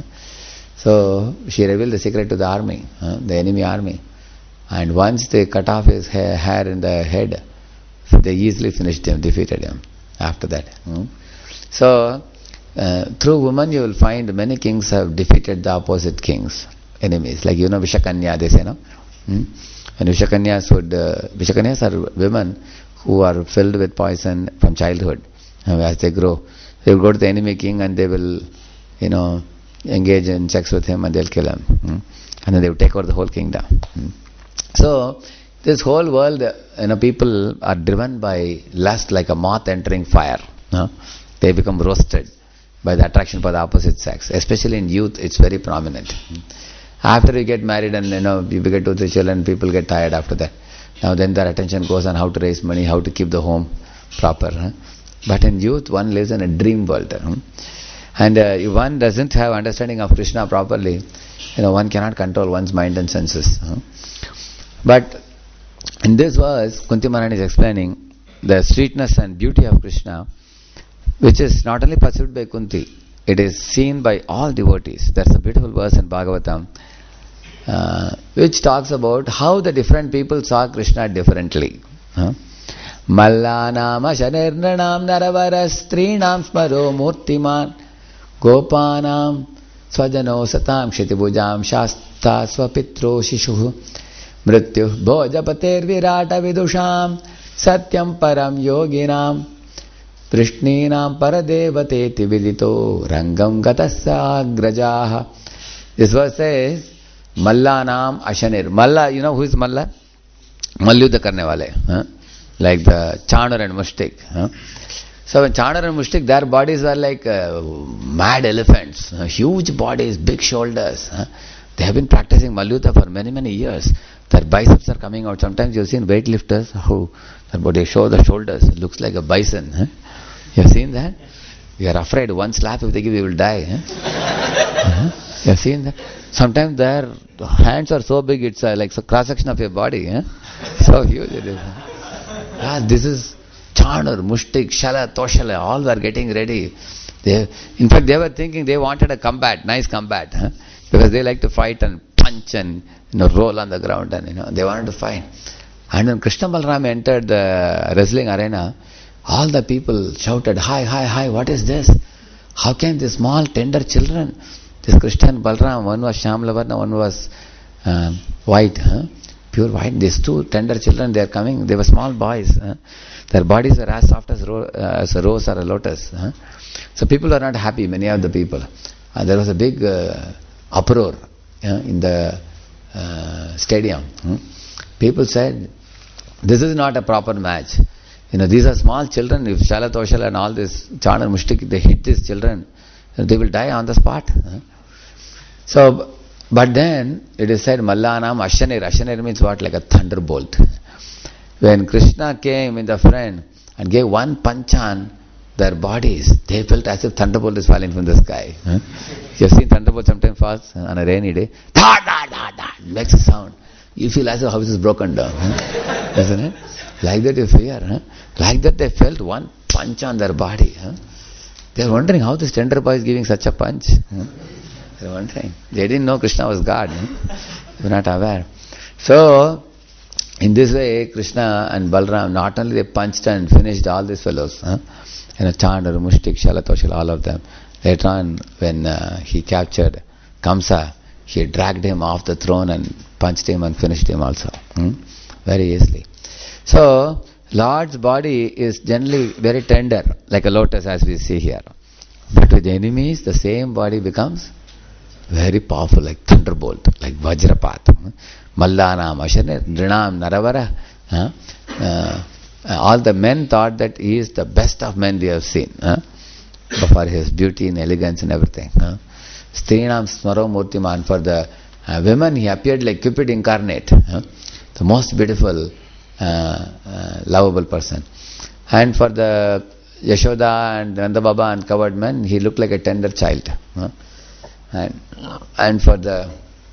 So she revealed the secret to the army, huh? the enemy army. And once they cut off his hair, hair in the head, they easily finished him, defeated him after that. Hmm? So, uh, through women you will find many kings have defeated the opposite kings, enemies. Like, you know, Vishakanya, they say, no? Hmm? And Vishakanyas would, uh, Vishakanyas are women who are filled with poison from childhood. Uh, as they grow, they will go to the enemy king and they will, you know, engage in sex with him and they'll kill him. Hmm? And then they will take over the whole kingdom. Hmm? So, this whole world, you know, people are driven by lust like a moth entering fire. No? They become roasted by the attraction for the opposite sex. Especially in youth, it's very prominent. After you get married and, you know, you get two, three children, people get tired after that. Now then their attention goes on how to raise money, how to keep the home proper. Huh? But in youth, one lives in a dream world. Huh? And uh, if one doesn't have understanding of Krishna properly, you know, one cannot control one's mind and senses. Huh? But in this verse, Kunti Maharani is explaining the sweetness and beauty of Krishna, which is not only perceived by Kunti, it is seen by all devotees. There's a beautiful verse in Bhagavatam, uh, which talks about how the different people saw Krishna differently. Huh? Mallanam ashanirnanam naravarastreenam smaro murtiman gopanam swajano satam kshitibujam shasta swapitro shishuh mrityu bhojapater virata vidusham satyam param yoginam prishninam paradevateti vidito rangam gatasya agrajaha. This verse says, Mallanam ashanir. Malla, you know who is Malla? Mallyuddha karne wale. Huh? Like the Chanur and Mushtik. Huh? So when Chanur and Mushtik, their bodies were like uh, mad elephants. Uh, huge bodies, big shoulders. Huh? They have been practicing Mallyuddha for many, many years. Their biceps are coming out. Sometimes you've seen weightlifters who they show the shoulders. It looks like a bison. Huh? You've seen that? You are afraid one slap if they give you will die. Huh? uh-huh. You've seen that? Sometimes their hands are so big it's uh, like a cross section of your body. Huh? So huge it is. Ah, this is Chanur, Mushtik, Shala, Toshala, all were getting ready. They, in fact, they were thinking they wanted a combat, nice combat. Huh? Because they like to fight and punch and, you know, roll on the ground, and, you know, they wanted to fight. And when Krishna Balram entered the wrestling arena, all the people shouted, hi, hi, hi, what is this? How can these small tender children, this Krishna and Balram, one was Shyamlavarna, one was uh, white, huh? pure white, these two tender children, they are coming, they were small boys. Huh? Their bodies were as soft as, ro- uh, as a rose or a lotus. Huh? So people were not happy, many of the people. Uh, there was a big uh, uproar uh, in the uh, stadium. Hmm? People said, This is not a proper match. You know, these are small children. If Shalatoshal and all this Chandra Mushtik, they hit these children, they will die on the spot. So, but then it is said Mallanam Ashanir. Ashanir means what? Like a thunderbolt. When Krishna came in the front and gave one punch on their bodies, they felt as if thunderbolt is falling from the sky. Huh? You have seen thunderbolt sometimes falls on a rainy day. Da da da da, makes a sound. You feel as if house is broken down, huh? Isn't it? Like that you fear, huh? Like that they felt one punch on their body. Huh? They are wondering how this tender boy is giving such a punch. Huh? They are wondering. They didn't know Krishna was God. Huh? They were not aware. So, in this way, Krishna and Balram, not only they punched and finished all these fellows, huh? You know, Chandra, Mushtik, Shalatoshal, all of them. Later on, when uh, he captured Kamsa, he dragged him off the throne and punched him and finished him also. Hmm? Very easily. So, Lord's body is generally very tender, like a lotus as we see here. But with enemies, the same body becomes very powerful, like thunderbolt, like Vajrapat. Hmm? Mallanam, Ashanir, Nrinam, Naravara. Huh? Uh, all the men thought that he is the best of men they have seen. Huh? For his beauty and elegance and everything. Huh? Strinam Smaro Murtiman. For the uh, women, he appeared like Cupid incarnate. Huh? The most beautiful, uh, uh, lovable person. And for the Yashoda and Nanda Baba and covered men, he looked like a tender child. Huh? And, and for the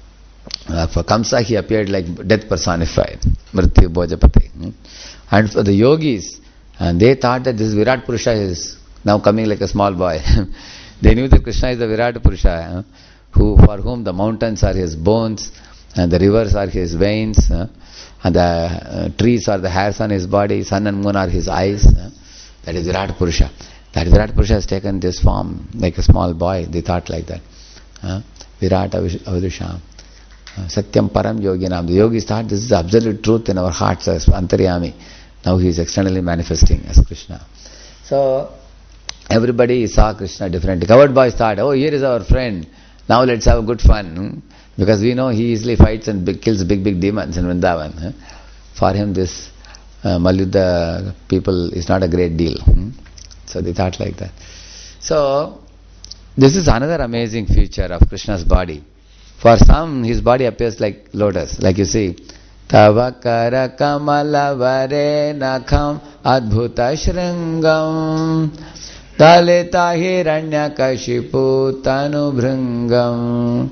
uh, for Kamsa, he appeared like death personified. Mrityu Bhojapati. Hmm? And for the yogis, and they thought that this Virat Purusha is now coming like a small boy. They knew that Krishna is the Virat Purusha, uh, who for whom the mountains are his bones, and the rivers are his veins, uh, and the uh, trees are the hairs on his body, sun and moon are his eyes. Uh, that is Virat Purusha. That Virat Purusha has taken this form like a small boy. They thought like that. Uh, Virat Avidusham. Uh, Satyam Param Yoginam. The yogis thought this is absolute truth in our hearts as Antaryami. Now he is externally manifesting as Krishna. So, everybody saw Krishna differently. Covered boys thought, oh, here is our friend. Now let's have a good fun. Hmm? Because we know he easily fights and big, kills big, big demons in Vrindavan. Huh? For him, this uh, Malyuddha people is not a great deal. Hmm? So they thought like that. So, this is another amazing feature of Krishna's body. For some, his body appears like lotus. Like you see, Tavakara kamala vare nakham adbhuta shrangam dalita hiranya kashipu tanu bhringam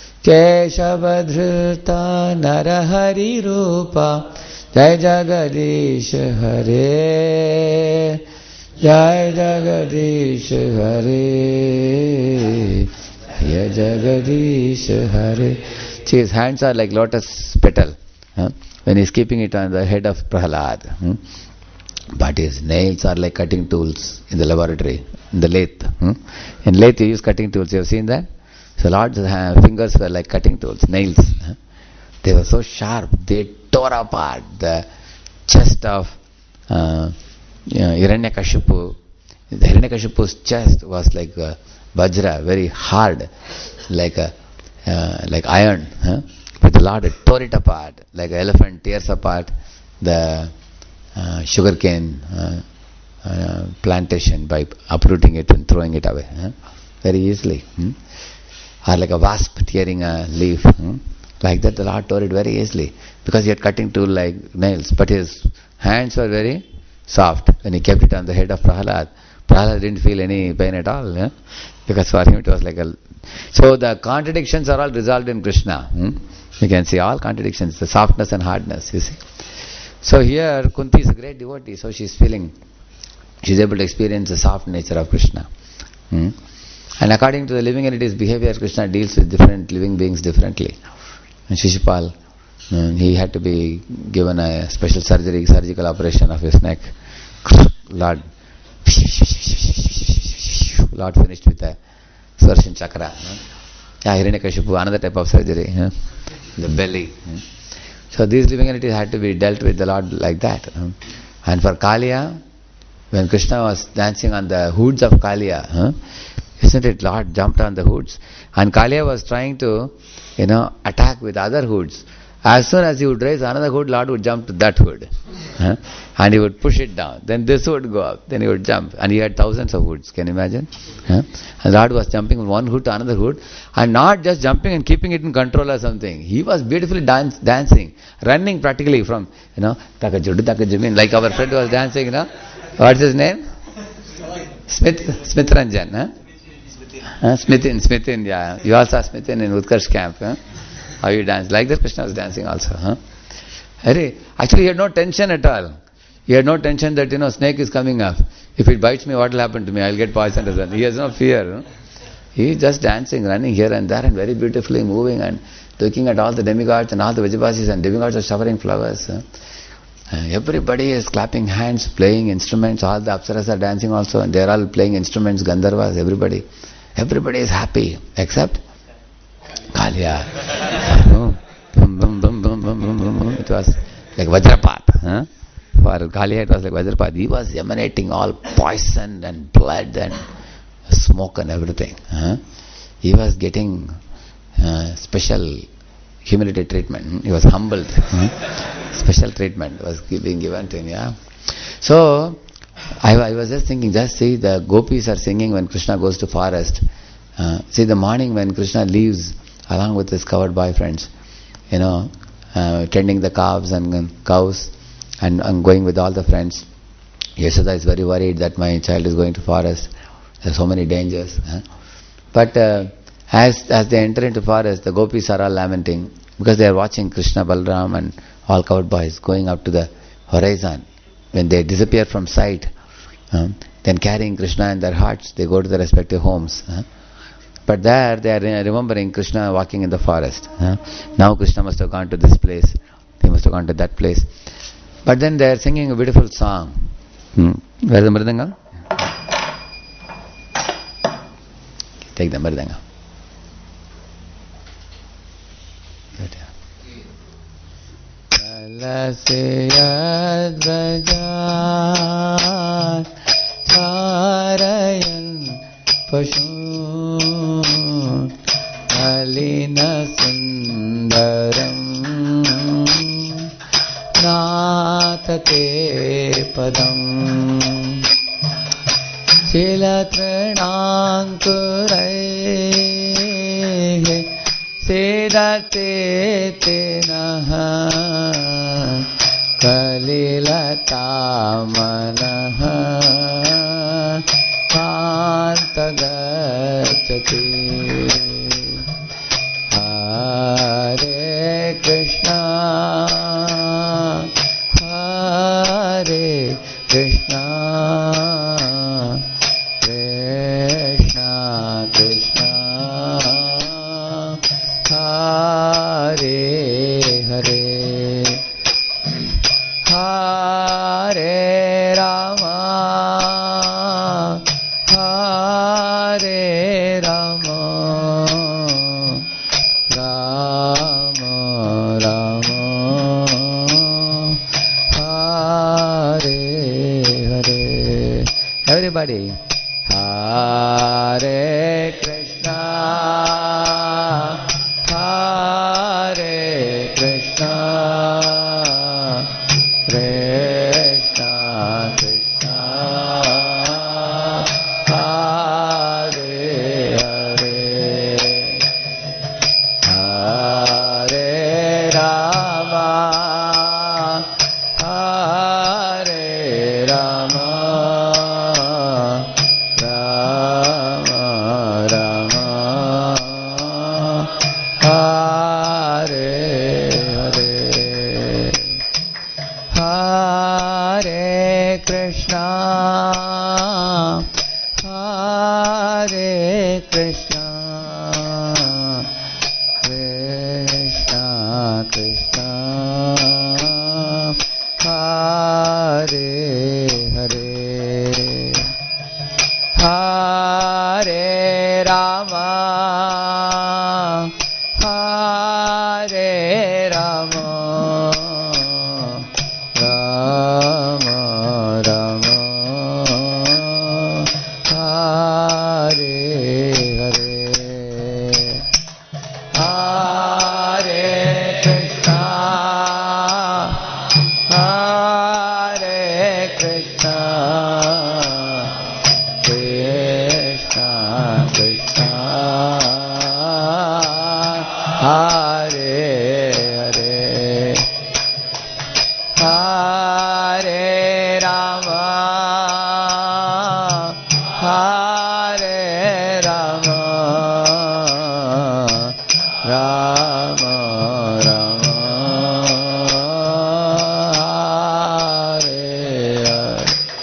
keshavadhrita narahari rupa jai jagadish hare jai jagadish hare jai jagadish hare. See, his hands are like lotus petal. Huh? When he is keeping it on the head of Prahalad. Hmm? But his nails are like cutting tools in the laboratory, in the lathe. Hmm? In lathe you use cutting tools, you have seen that? So Lord's uh, fingers were like cutting tools, nails. Huh? They were so sharp, they tore apart the chest of uh, you know, Hiranyakashipu. The Hiranyakashipu's chest was like a vajra, very hard, like a uh, like iron. Huh? But the Lord tore it apart, like an elephant tears apart the uh, sugarcane uh, uh, plantation by uprooting it and throwing it away. Huh? Very easily. Hmm? Or like a wasp tearing a leaf. Hmm? Like that the Lord tore it very easily. Because he had cutting tool like nails. But his hands were very soft. When he kept it on the head of Prahalad, Prahalad didn't feel any pain at all. Yeah? Because for him it was like a... So the contradictions are all resolved in Krishna. Hmm? You can see all contradictions, the softness and hardness, you see. So here, Kunti is a great devotee, so she is feeling, she is able to experience the soft nature of Krishna. Hmm? And according to the living entity's behavior, Krishna deals with different living beings differently. And Shishupal, um, he had to be given a special surgery, surgical operation of his neck. Lord, Lord finished with a Swarshan chakra. Huh? Yeah, Hiranyakashipu, another type of surgery. Huh? The belly. Huh? So these living entities had to be dealt with the Lord like that. Huh? And for Kaliya, when Krishna was dancing on the hoods of Kaliya, huh? Isn't it, Lord jumped on the hoods. And Kaliya was trying to, you know, attack with other hoods. As soon as he would raise another hood, Lord would jump to that hood. Huh? And he would push it down. Then this would go up. Then he would jump. And he had thousands of hoods. Can you imagine? Huh? And Lord was jumping from one hood to another hood. And not just jumping and keeping it in control or something. He was beautifully dance, dancing. Running practically from, you know, Takajudu, Takajumin. Like our friend was dancing, you know. What's his name? Smith, Smith Ranjan. Huh? Huh? Smithin, Smithin, yeah. You all saw Smithin in Utkarsh camp. Huh? How you dance. Like that Krishna was dancing also. Huh? Actually, he had no tension at all. He had no tension that, you know, snake is coming up. If it bites me, what will happen to me? I'll get poisoned as well. He has no fear. No? He is just dancing, running here and there and very beautifully moving and looking at all the demigods and all the Vijayabasis, and demigods are showering flowers. Uh, everybody is clapping hands, playing instruments. All the Apsaras are dancing also, and they are all playing instruments, Gandharvas, everybody. Everybody is happy, except Kalia. Oh. Bum, bum, bum, bum, bum, bum, bum. It was like Vajrapat. Huh? For Kalia it was like Vajrapat. He was emanating all poison and blood and smoke and everything. Huh? He was getting uh, special humility treatment. He was humbled. Huh? Special treatment was being given to him. Yeah. So I, I was just thinking, just see the gopis are singing when Krishna goes to forest. Uh, see the morning when Krishna leaves along with his cowherd boyfriends, you know, uh, tending the calves and uh, cows and, and going with all the friends. Yashoda is very worried that my child is going to forest. There are so many dangers. Huh? But uh, as as they enter into forest, the gopis are all lamenting because they are watching Krishna, Balram and all cowherd boys going up to the horizon. When they disappear from sight, uh, then carrying Krishna in their hearts, they go to their respective homes. Huh? But there they are remembering Krishna walking in the forest. Huh? Now Krishna must have gone to this place. He must have gone to that place. But then they are singing a beautiful song. Hmm. Where is the mridanga? Take the mridanga. Kalasiyadvajan Charayan Pashun Alina Sundaram Natate Padam Chilatranankurai Sedate Tenaha Kalilatamanaha Kantagachati Hare Krishna Hare Krishna Krishna Krishna Hare Hare Hare Rama Hare Rama Rama Rama Hare Hare. Everybody. Hare Krishna Hare Krishna Krishna Krishna Hare Hare Hare Rama Hare Rama Rama Rama Hare Hare Hare Krishna Hare Krishna Krishna Krishna Hare Hare Hare Rama Hare Rama Rama Rama Hare Hare Hare Krishna Krishna, Hare Hare, Hare Rama, Hare Rama, Rama Rama, Hare Hare.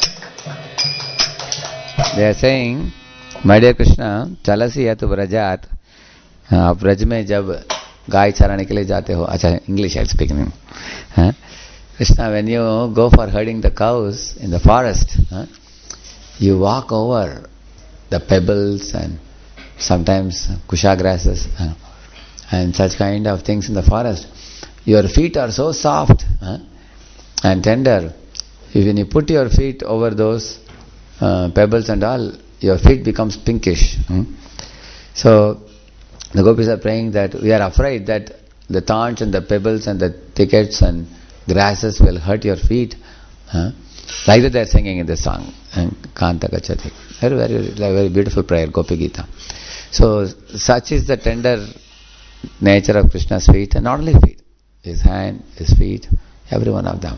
They are saying, my dear Krishna, चलसी है तो व्रजात, आप व्रज में जब गाय चराने के लिए जाते हो, अच्छा English I speaking, Krishna, when you go for herding the cows in the forest, huh, you walk over the pebbles and sometimes kusha grasses uh, and such kind of things in the forest. Your feet are so soft uh, and tender. When you put your feet over those uh, pebbles and all, your feet becomes pinkish. Uh. So the gopis are praying that we are afraid that the thorns and the pebbles and the thickets and grasses will hurt your feet. Uh. Like that they are singing in this song, Kanta Gachati. Very, very, very beautiful prayer, Gopi Gita. So, such is the tender nature of Krishna's feet, and not only feet, his hand, his feet, every one of them.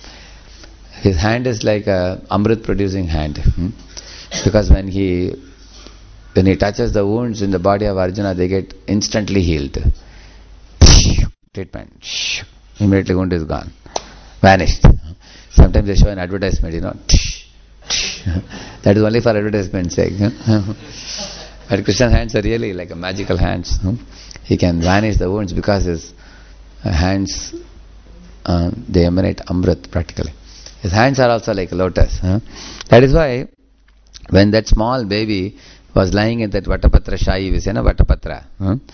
His hand is like a Amrit producing hand, because when he when he touches the wounds in the body of Arjuna, they get instantly healed. Treatment, immediately wound is gone, vanished. Sometimes they show an advertisement, you know. That is only for advertisement's sake. But Krishna's hands are really like a magical hands. He can vanish the wounds because his hands, uh, they emanate Amrit practically. His hands are also like a lotus. That is why when that small baby was lying in that Vatapatra Shayi, we say, no, Vatapatra.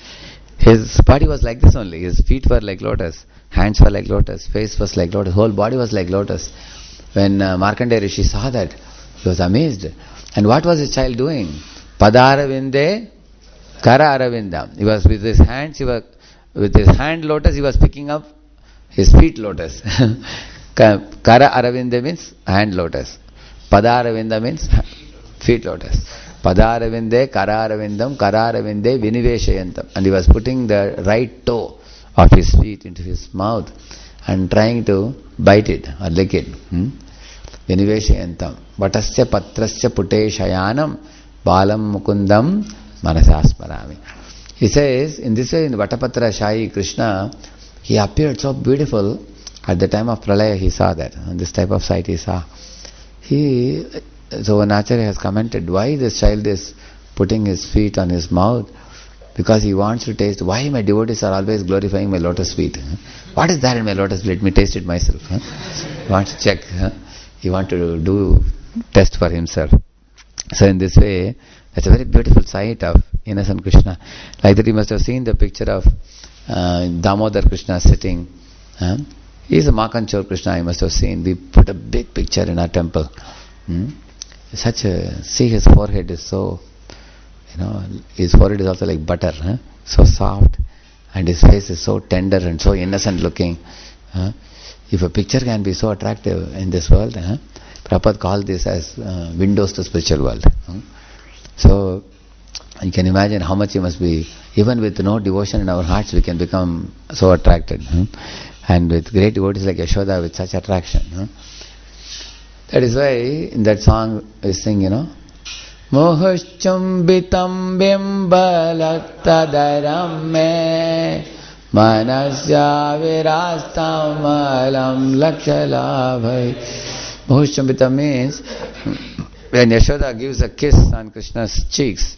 His body was like this only. His feet were like lotus. Hands were like lotus. Face was like lotus. Whole body was like lotus. When uh, Markandeya Rishi saw that, he was amazed. And what was his child doing? Padaravinde, Kara Aravindam. He was with his hands, he was, with his hand lotus, he was picking up his feet lotus. Kara Aravinda means hand lotus. Padaravinda means feet lotus. Padaravinde, Kararavindam, Kararavinde, Viniveshayantam. And he was putting the right toe of his feet into his mouth and trying to bite it or lick it. Hmm? Viniveshayantam. Vatasya patrasya puteshayanam balam mukundam manasasmarami. He says, in this way, in Vatapatra Shayi, Krishna, he appeared so beautiful. At the time of Pralaya, he saw that. And this type of sight he saw. He, so one Acharya has commented, why this child is putting his feet on his mouth? Because he wants to taste, why my devotees are always glorifying my lotus feet? What is that in my lotus feet? Let me taste it myself. He wants to check. He wants to do test for himself. So in this way, that's a very beautiful sight of innocent Krishna. Like that you must have seen the picture of uh, Damodar Krishna sitting. Huh? He is a Makanchor Krishna, you must have seen. We put a big picture in our temple. Hmm? Such a, see his forehead is so, you know, his forehead is also like butter, huh? So soft, and his face is so tender and so innocent looking. Huh? If a picture can be so attractive in this world, huh? Prabhupada called this as uh, windows to spiritual world. Huh? So, you can imagine how much you must be, even with no devotion in our hearts, we can become so attracted. Huh? And with great devotees like Yashoda with such attraction. Huh? That is why in that song we sing, you know, Mohushchumbitam bimbalaktadaram me manasya virastam alam lakshalabhai. Mohushchumbitam means when Yashoda gives a kiss on Krishna's cheeks,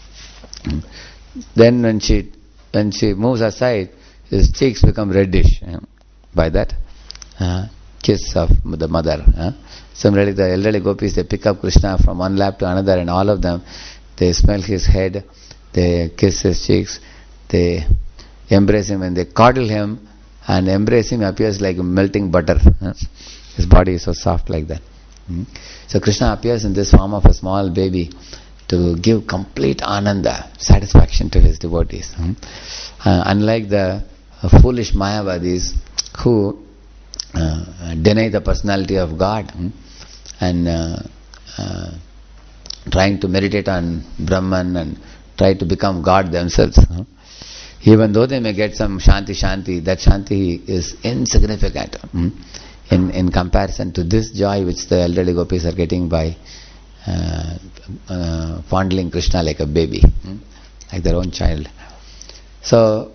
then when she when she moves aside, his cheeks become reddish, you know, by that uh, kiss of the mother. Uh. Similarly, the elderly gopis, they pick up Krishna from one lap to another, and all of them, they smell his head, they kiss his cheeks, they embrace him, and they coddle him, and embrace him appears like melting butter. Uh. His body is so soft like that. Mm. So Krishna appears in this form of a small baby to give complete ananda, satisfaction to his devotees. Mm. Uh, unlike the uh, foolish Mayavadis who uh, deny the personality of God mm, and uh, uh, trying to meditate on Brahman and try to become God themselves. No? Even though they may get some shanti shanti, that shanti is insignificant hmm? in, in comparison to this joy which the elderly gopis are getting by uh, uh, fondling Krishna like a baby, hmm? like their own child. So,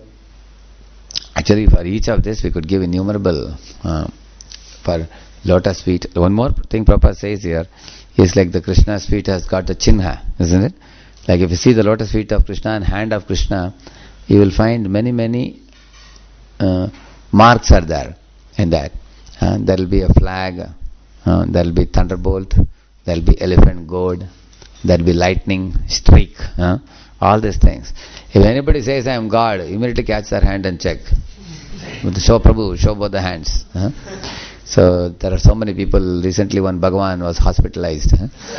actually for each of this we could give innumerable uh, for lotus feet. One more thing Prabhupada says here is like the Krishna's feet has got a chinha, isn't it? Like if you see the lotus feet of Krishna and hand of Krishna, you will find many many uh, marks are there in that. Uh, there will be a flag, uh, there will be thunderbolt, there will be elephant goad, there will be lightning streak, uh, all these things. If anybody says I am God, immediately catch their hand and check. Show Prabhu, show both the hands. Uh. So there are so many people. Recently one Bhagavan was hospitalized.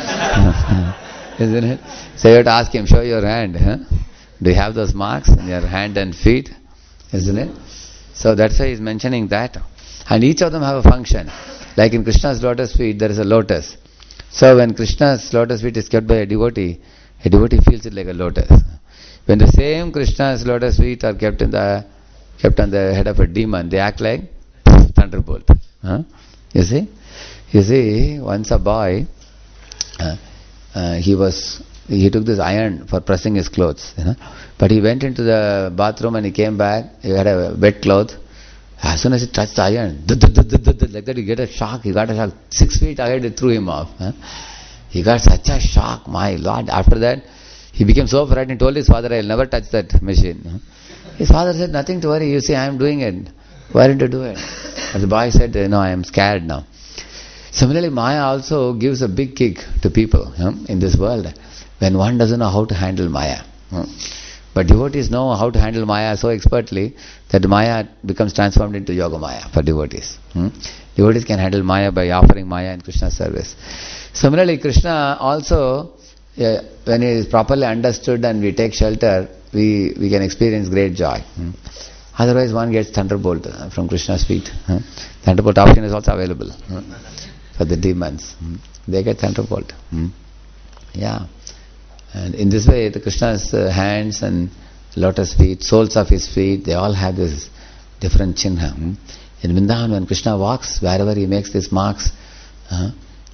Huh? Isn't it? So you have to ask him, show your hand. Huh? Do you have those marks in your hand and feet? Isn't it? So that's why he's mentioning that. And each of them have a function. Like in Krishna's lotus feet, there is a lotus. So when Krishna's lotus feet is kept by a devotee, a devotee feels it like a lotus. When the same Krishna's lotus feet are kept in the kept on the head of a demon, they act like thunderbolt. Huh? You see? You see, once a boy, uh, uh, he was, he took this iron for pressing his clothes, you know. But he went into the bathroom and he came back, he had a wet cloth. As soon as he touched the iron, like that, he get a shock, he got a shock. Six feet ahead, it threw him off. Huh? He got such a shock, my Lord. After that, he became so frightened, he told his father, I'll never touch that machine. His father said, nothing to worry, you see, I am doing it. Why didn't you do it? But the boy said, no, I am scared now. Similarly, Maya also gives a big kick to people you know, in this world when one doesn't know how to handle Maya. You know. But devotees know how to handle Maya so expertly that Maya becomes transformed into Yoga Maya for devotees. Hmm? Devotees can handle Maya by offering Maya in Krishna's service. Similarly, Krishna also, uh, when he is properly understood and we take shelter, we, we can experience great joy. Hmm? Otherwise one gets thunderbolt uh, from Krishna's feet. Huh? Thunderbolt option is also available huh? for the demons. Hmm? They get thunderbolt. Hmm? Yeah. And in this way, the Krishna's uh, hands and lotus feet, soles of his feet, they all have this different chinha. Hmm? In Vrindavan, when Krishna walks, wherever he makes these marks, uh,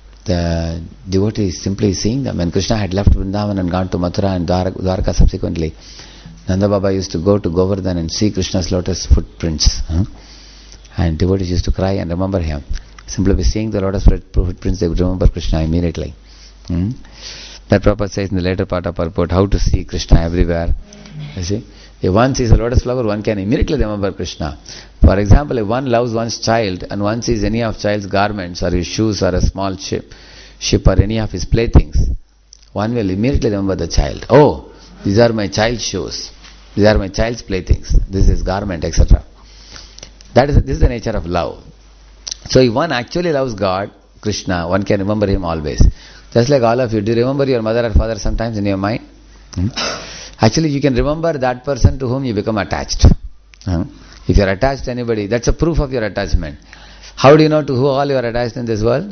the devotee is simply seeing them. When Krishna had left Vrindavan and gone to Mathura and Dwarka subsequently, Nanda Baba used to go to Govardhan and see Krishna's lotus footprints. Huh? And devotees used to cry and remember him. Simply by seeing the lotus footprints, they would remember Krishna immediately. Hmm? That Prabhupada says in the later part of purport, how to see Krishna everywhere. You see? If one sees a lotus flower, one can immediately remember Krishna. For example, if one loves one's child and one sees any of child's garments or his shoes or a small ship, ship or any of his playthings, one will immediately remember the child. Oh, these are my child's shoes. These are my child's playthings. This is garment, et cetera. That is, this is the nature of love. So if one actually loves God, Krishna, one can remember him always. Just like all of you, do you remember your mother or father sometimes in your mind? Hmm? Actually, you can remember that person to whom you become attached. Hmm? If you are attached to anybody, that's a proof of your attachment. How do you know to who all you are attached in this world?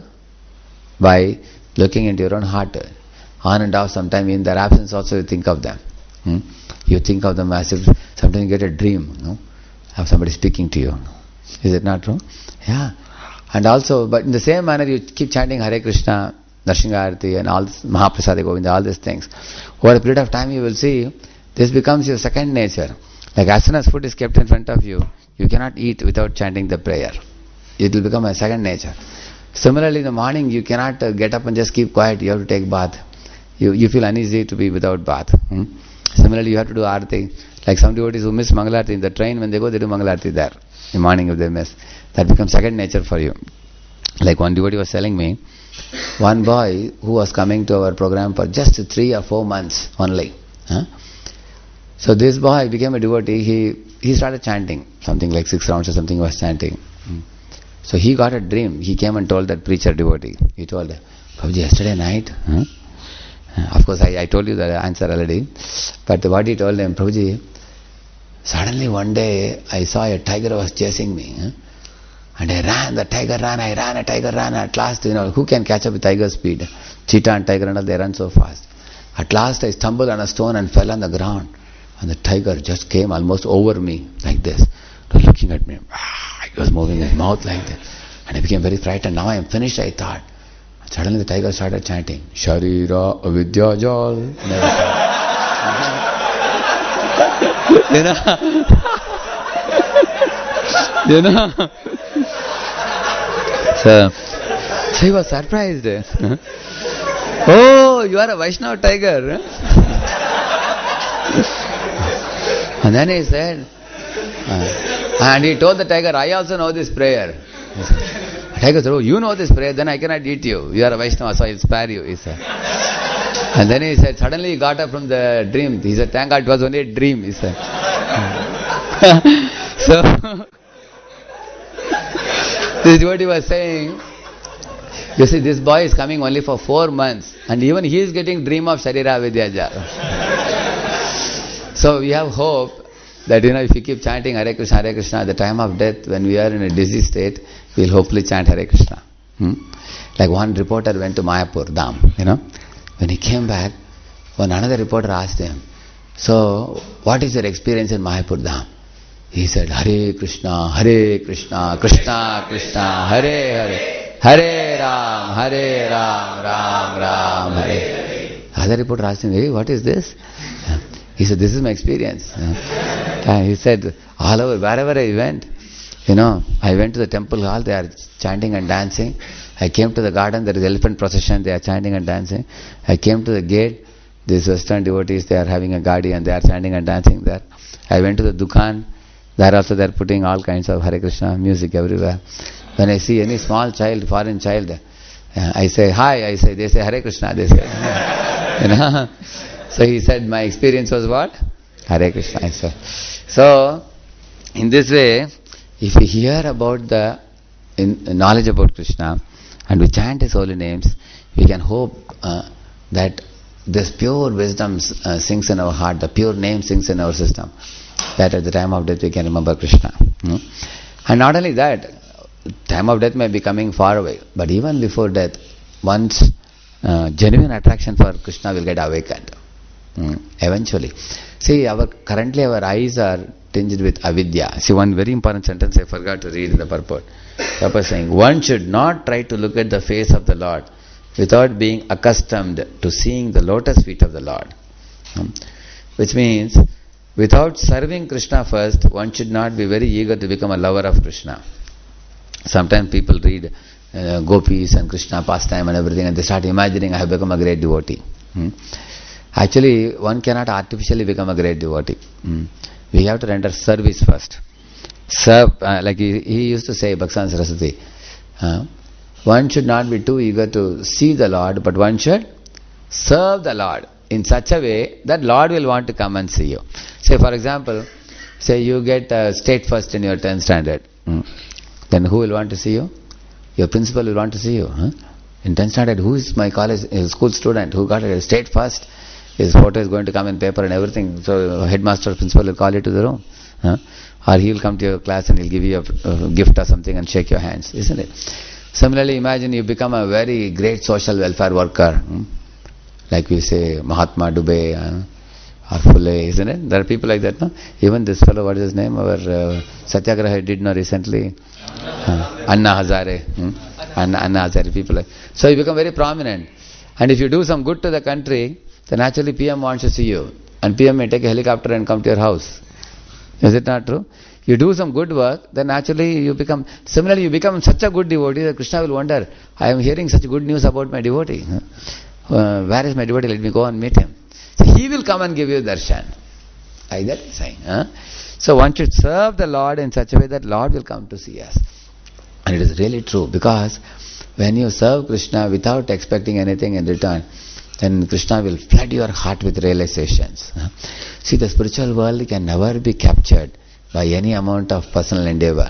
By looking into your own heart. On and off, sometime in their absence also you think of them. Hmm? You think of them as if sometimes you get a dream, you know, of somebody speaking to you. Is it not true? Yeah. And also, but in the same manner, you keep chanting Hare Krishna, Narsingha and all this, Mahaprasada Govinda, all these things. Over a period of time, you will see this becomes your second nature. Like as soon as food is kept in front of you, you cannot eat without chanting the prayer. It will become a second nature. Similarly, in the morning, you cannot uh, get up and just keep quiet. You have to take bath. You you feel uneasy to be without bath. Hmm? Similarly, you have to do Aarti. Like some devotees who miss Mangalarti in the train, when they go, they do Mangalarti there. In the morning if they miss. That becomes second nature for you. Like one devotee was telling me, one boy who was coming to our program for just three or four months only. Huh? So this boy became a devotee. He he started chanting. Something like six rounds or something he was chanting. Hmm. So he got a dream. He came and told that preacher devotee. He told, Prabhuji, yesterday night, huh? Of course, I, I told you the answer already. But what he told him, Prabhuji, suddenly one day I saw a tiger was chasing me. Huh? And I ran, the tiger ran, I ran, a tiger ran. At last, you know, who can catch up with tiger speed? Cheetah and tiger and all, they run so fast. At last I stumbled on a stone and fell on the ground. And the tiger just came almost over me, like this. Looking at me. He was moving his mouth like that. And I became very frightened. Now I am finished, I thought. And suddenly the tiger started chanting, Sharira Avidya Jal. You know? You know? So, so he was surprised. Oh, you are a Vaishnava tiger. And then he said, uh, and he told the tiger, I also know this prayer. The tiger said, oh, you know this prayer, then I cannot eat you. You are a Vaishnava, so I will spare you, he said. And then he said, suddenly he got up from the dream. He said, thank God it was only a dream, he said. So, this is what he was saying. You see, this boy is coming only for four months. And even he is getting dream of Sharira Vidyaja. So we have hope that, you know, if you keep chanting Hare Krishna, Hare Krishna, at the time of death, when we are in a dizzy state, we will hopefully chant Hare Krishna. Hmm? Like one reporter went to Mayapur Dham, you know. When he came back, one another reporter asked him, so, what is your experience in Mayapur Dham? He said, Hare Krishna, Hare Krishna, Krishna Krishna, Hare Hare, Hare Ram, Hare Ram, Ram Ram, Hare. Other reporter asked him, hey, what is this? He said, this is my experience. And he said, all over, wherever I went, you know, I went to the temple hall, they are chanting and dancing. I came to the garden, there is elephant procession, they are chanting and dancing. I came to the gate, these Western devotees, they are having a gadi and they are chanting and dancing there. I went to the Dukan, there also they are putting all kinds of Hare Krishna music everywhere. When I see any small child, foreign child, uh, I say, hi, I say, they say Hare Krishna, they say. You know? So he said, my experience was what? Hare Krishna, I said. So, in this way, if we hear about the in, knowledge about Krishna, and we chant His holy names, we can hope uh, that this pure wisdom uh, sings in our heart, the pure name sings in our system, that at the time of death we can remember Krishna. Hmm? And not only that, time of death may be coming far away, but even before death, one's uh, genuine attraction for Krishna will get awakened. Hmm. Eventually. See, our currently our eyes are tinged with avidya. See, one very important sentence I forgot to read in the purport. Purport saying, one should not try to look at the face of the Lord without being accustomed to seeing the lotus feet of the Lord. Hmm. Which means, without serving Krishna first, one should not be very eager to become a lover of Krishna. Sometimes people read uh, gopis and Krishna pastime and everything, and they start imagining, I have become a great devotee. Hmm. Actually, one cannot artificially become a great devotee. Mm. We have to render service first. Serve, uh, like he, he used to say, Bhaksan Saraswati, uh, one should not be too eager to see the Lord, but one should serve the Lord in such a way that Lord will want to come and see you. Say, for example, say you get uh, state first in your tenth standard. Mm. Then who will want to see you? Your principal will want to see you. Huh? In tenth standard, who is my college, uh, school student who got a state first? His photo is going to come in paper and everything. So headmaster or principal will call you to the room. Huh? Or he will come to your class and he'll give you a, a gift or something and shake your hands. Isn't it? Similarly, imagine you become a very great social welfare worker. Hmm? Like we say, Mahatma Dubey uh, or Phule, isn't it? There are people like that, no? Even this fellow, what is his name? Our uh, Satyagraha did no recently. Uh, Anna Hazare. Hmm? Anna, Anna Hazare, people like. So you become very prominent. And if you do some good to the country, then actually P M wants to see you. And P M may take a helicopter and come to your house. Is it not true? You do some good work, then actually you become, similarly you become such a good devotee that Krishna will wonder, I am hearing such good news about my devotee. Uh, where is my devotee? Let me go and meet him. So he will come and give you darshan. Like that is saying. Huh? So one should serve the Lord in such a way that Lord will come to see us. And it is really true, because when you serve Krishna without expecting anything in return, then Krishna will flood your heart with realizations. See, the spiritual world can never be captured by any amount of personal endeavor.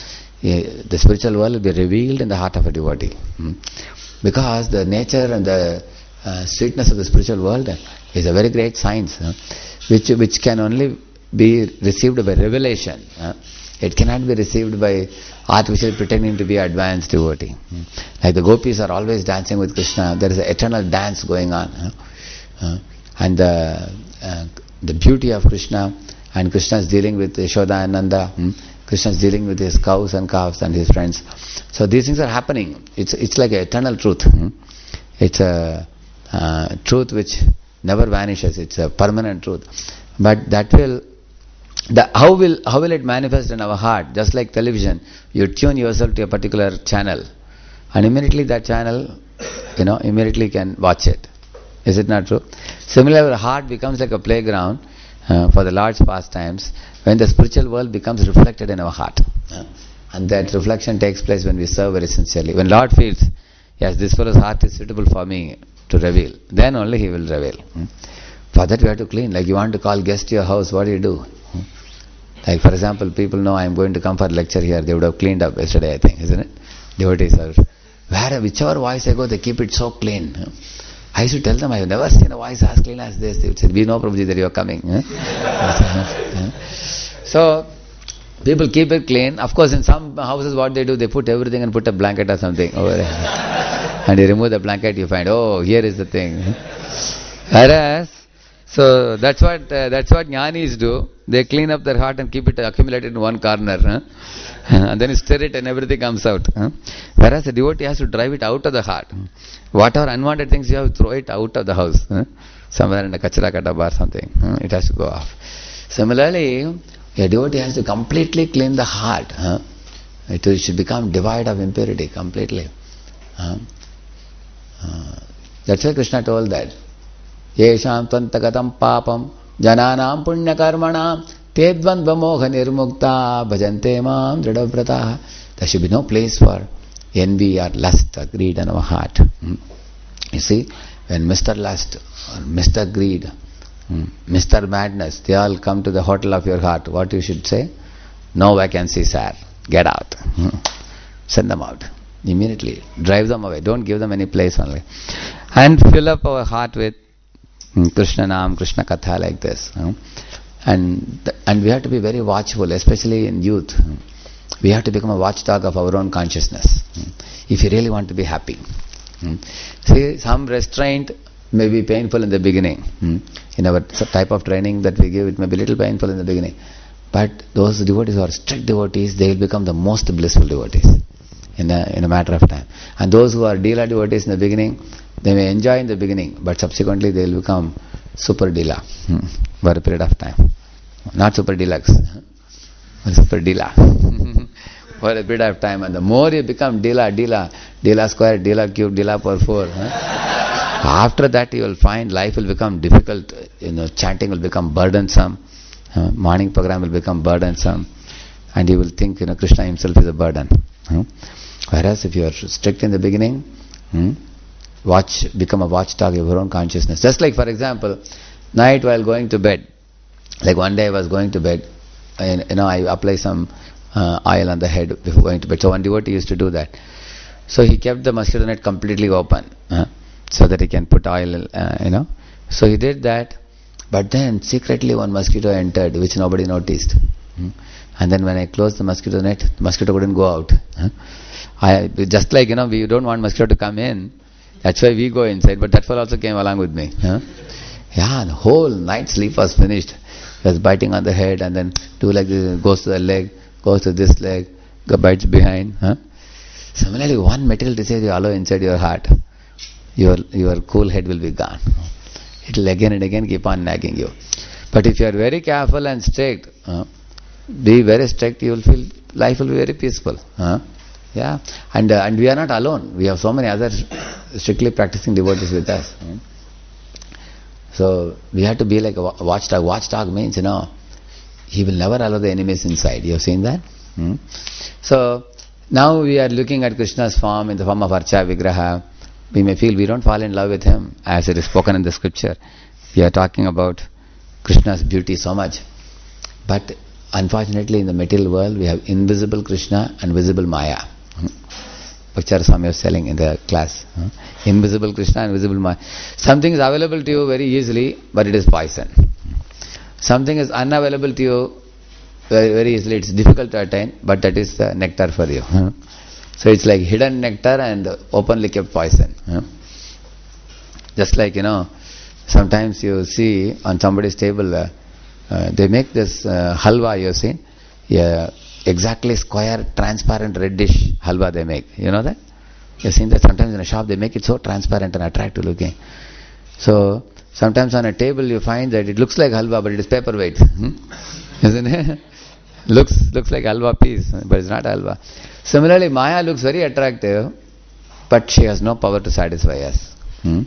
The spiritual world will be revealed in the heart of a devotee. Because the nature and the uh, sweetness of the spiritual world is a very great science, which, which can only be received by revelation. It cannot be received by artificially pretending to be an advanced devotee. Like the gopis are always dancing with Krishna. There is an eternal dance going on. Uh, and the uh, the beauty of Krishna, and Krishna is dealing with Yashoda and Nanda. Hmm? Krishna is dealing with his cows and calves and his friends. So these things are happening. It's it's like an eternal truth. Hmm? It's a uh, truth which never vanishes. It's a permanent truth. But that will, the, how will how will it manifest in our heart? Just like television, you tune yourself to a particular channel, and immediately that channel, you know, immediately can watch it. Is it not true? Similarly, our heart becomes like a playground uh, for the Lord's pastimes, when the spiritual world becomes reflected in our heart. Uh, and that reflection takes place when we serve very sincerely. When Lord feels, yes, this fellow's heart is suitable for me to reveal, then only He will reveal. Hmm? For that we have to clean. Like you want to call guests to your house, what do you do? Hmm? Like for example, people know I am going to come for a lecture here, they would have cleaned up yesterday, I think, isn't it? Devotees are, where, whichever voice I go, they keep it so clean. Hmm? I used to tell them, I have never seen a voice as clean as this. They would say, we know Prabhuji that you are coming. So, people keep it clean. Of course, in some houses what they do, they put everything and put a blanket or something over it. And you remove the blanket, you find, oh, here is the thing. Whereas, so that's what uh, that's what jnanis do. They clean up their heart and keep it accumulated in one corner. Huh? And then you stir it and everything comes out. Huh? Whereas the devotee has to drive it out of the heart. Whatever unwanted things you have, throw it out of the house. Huh? Somewhere in a kachra kadaba or something. Huh? It has to go off. Similarly, a devotee has to completely clean the heart. Huh? It should become devoid of impurity completely. Huh? Uh, that's why Krishna told that. Yesham tvantagatam papam jananam punyakarmanam tedvandva moha nirmukta bhajante mam dridavratah. There should be no place for envy or lust or greed in our heart. Hmm? You see, when Mister Lust or Mister Greed, hmm, Mister Madness, they all come to the hotel of your heart, what you should say? No vacancy, sir. Get out. Hmm. Send them out. Immediately. Drive them away. Don't give them any place only. And fill up our heart with hmm, Krishna Nam, Krishna Katha, like this. Hmm. And, th- and we have to be very watchful, especially in youth. Hmm. We have to become a watchdog of our own consciousness. Hmm. If you really want to be happy. Hmm. See, some restraint may be painful in the beginning. Hmm. In our type of training that we give, it may be a little painful in the beginning. But those devotees who are strict devotees, they will become the most blissful devotees in a, in a matter of time. And those who are Dila devotees in the beginning, they may enjoy in the beginning, but subsequently they will become super Dila hmm, for a period of time. Not super deluxe, but super Dila for a period of time. And the more you become Dila, Dila, Dila square, Dila cube, Dila per four, huh? After that you will find life will become difficult. You know, chanting will become burdensome. Uh, morning program will become burdensome, and you will think, you know, Krishna himself is a burden. Hmm? Whereas if you are strict in the beginning, hmm, watch, become a watchdog of your own consciousness. Just like, for example, night while going to bed, like one day I was going to bed, and you know, I apply some uh, oil on the head before going to bed. So one devotee used to do that. So he kept the mosquito net completely open, uh, so that he can put oil, uh, you know. So he did that. But then secretly one mosquito entered, which nobody noticed. Hmm? And then when I closed the mosquito net, the mosquito couldn't go out. Huh? I just like, you know, we don't want mosquito to come in. That's why we go inside. But that fellow also came along with me. Huh? Yeah, the whole night sleep was finished. He was biting on the head and then do like this, goes to the leg, goes to this leg, go bites behind. Huh? Similarly, one material disease you allow inside your heart, your your cool head will be gone. It will again and again keep on nagging you. But if you are very careful and strict, uh, be very strict, you will feel life will be very peaceful. Uh, yeah, and uh, and we are not alone. We have so many other strictly practicing devotees with us. Uh. So we have to be like a watchdog. Watchdog means, you know, he will never allow the enemies inside. You have seen that? Hmm? So now we are looking at Krishna's form in the form of Archa Vigraha. We may feel we don't fall in love with him as it is spoken in the scripture. We are talking about Krishna's beauty so much. But unfortunately in the material world we have invisible Krishna and visible Maya. Bhakti Swami was telling in the class. Invisible Krishna and visible Maya. Something is available to you very easily, but it is poison. Something is unavailable to you very, very easily. It's difficult to attain, but that is the nectar for you. So it's like hidden nectar and openly kept poison. Just like, you know, Sometimes you see on somebody's table, uh, uh, they make this uh, halwa, you've seen? Yeah, exactly square, transparent, reddish halwa they make. You know that? You've seen that sometimes in a shop they make it so transparent and attractive looking. So, sometimes on a table you find that it looks like halwa, but it is paperweight. Hmm? Isn't it? looks looks like halwa piece, but it's not halwa. Similarly, Maya looks very attractive, but she has no power to satisfy us. Hmm?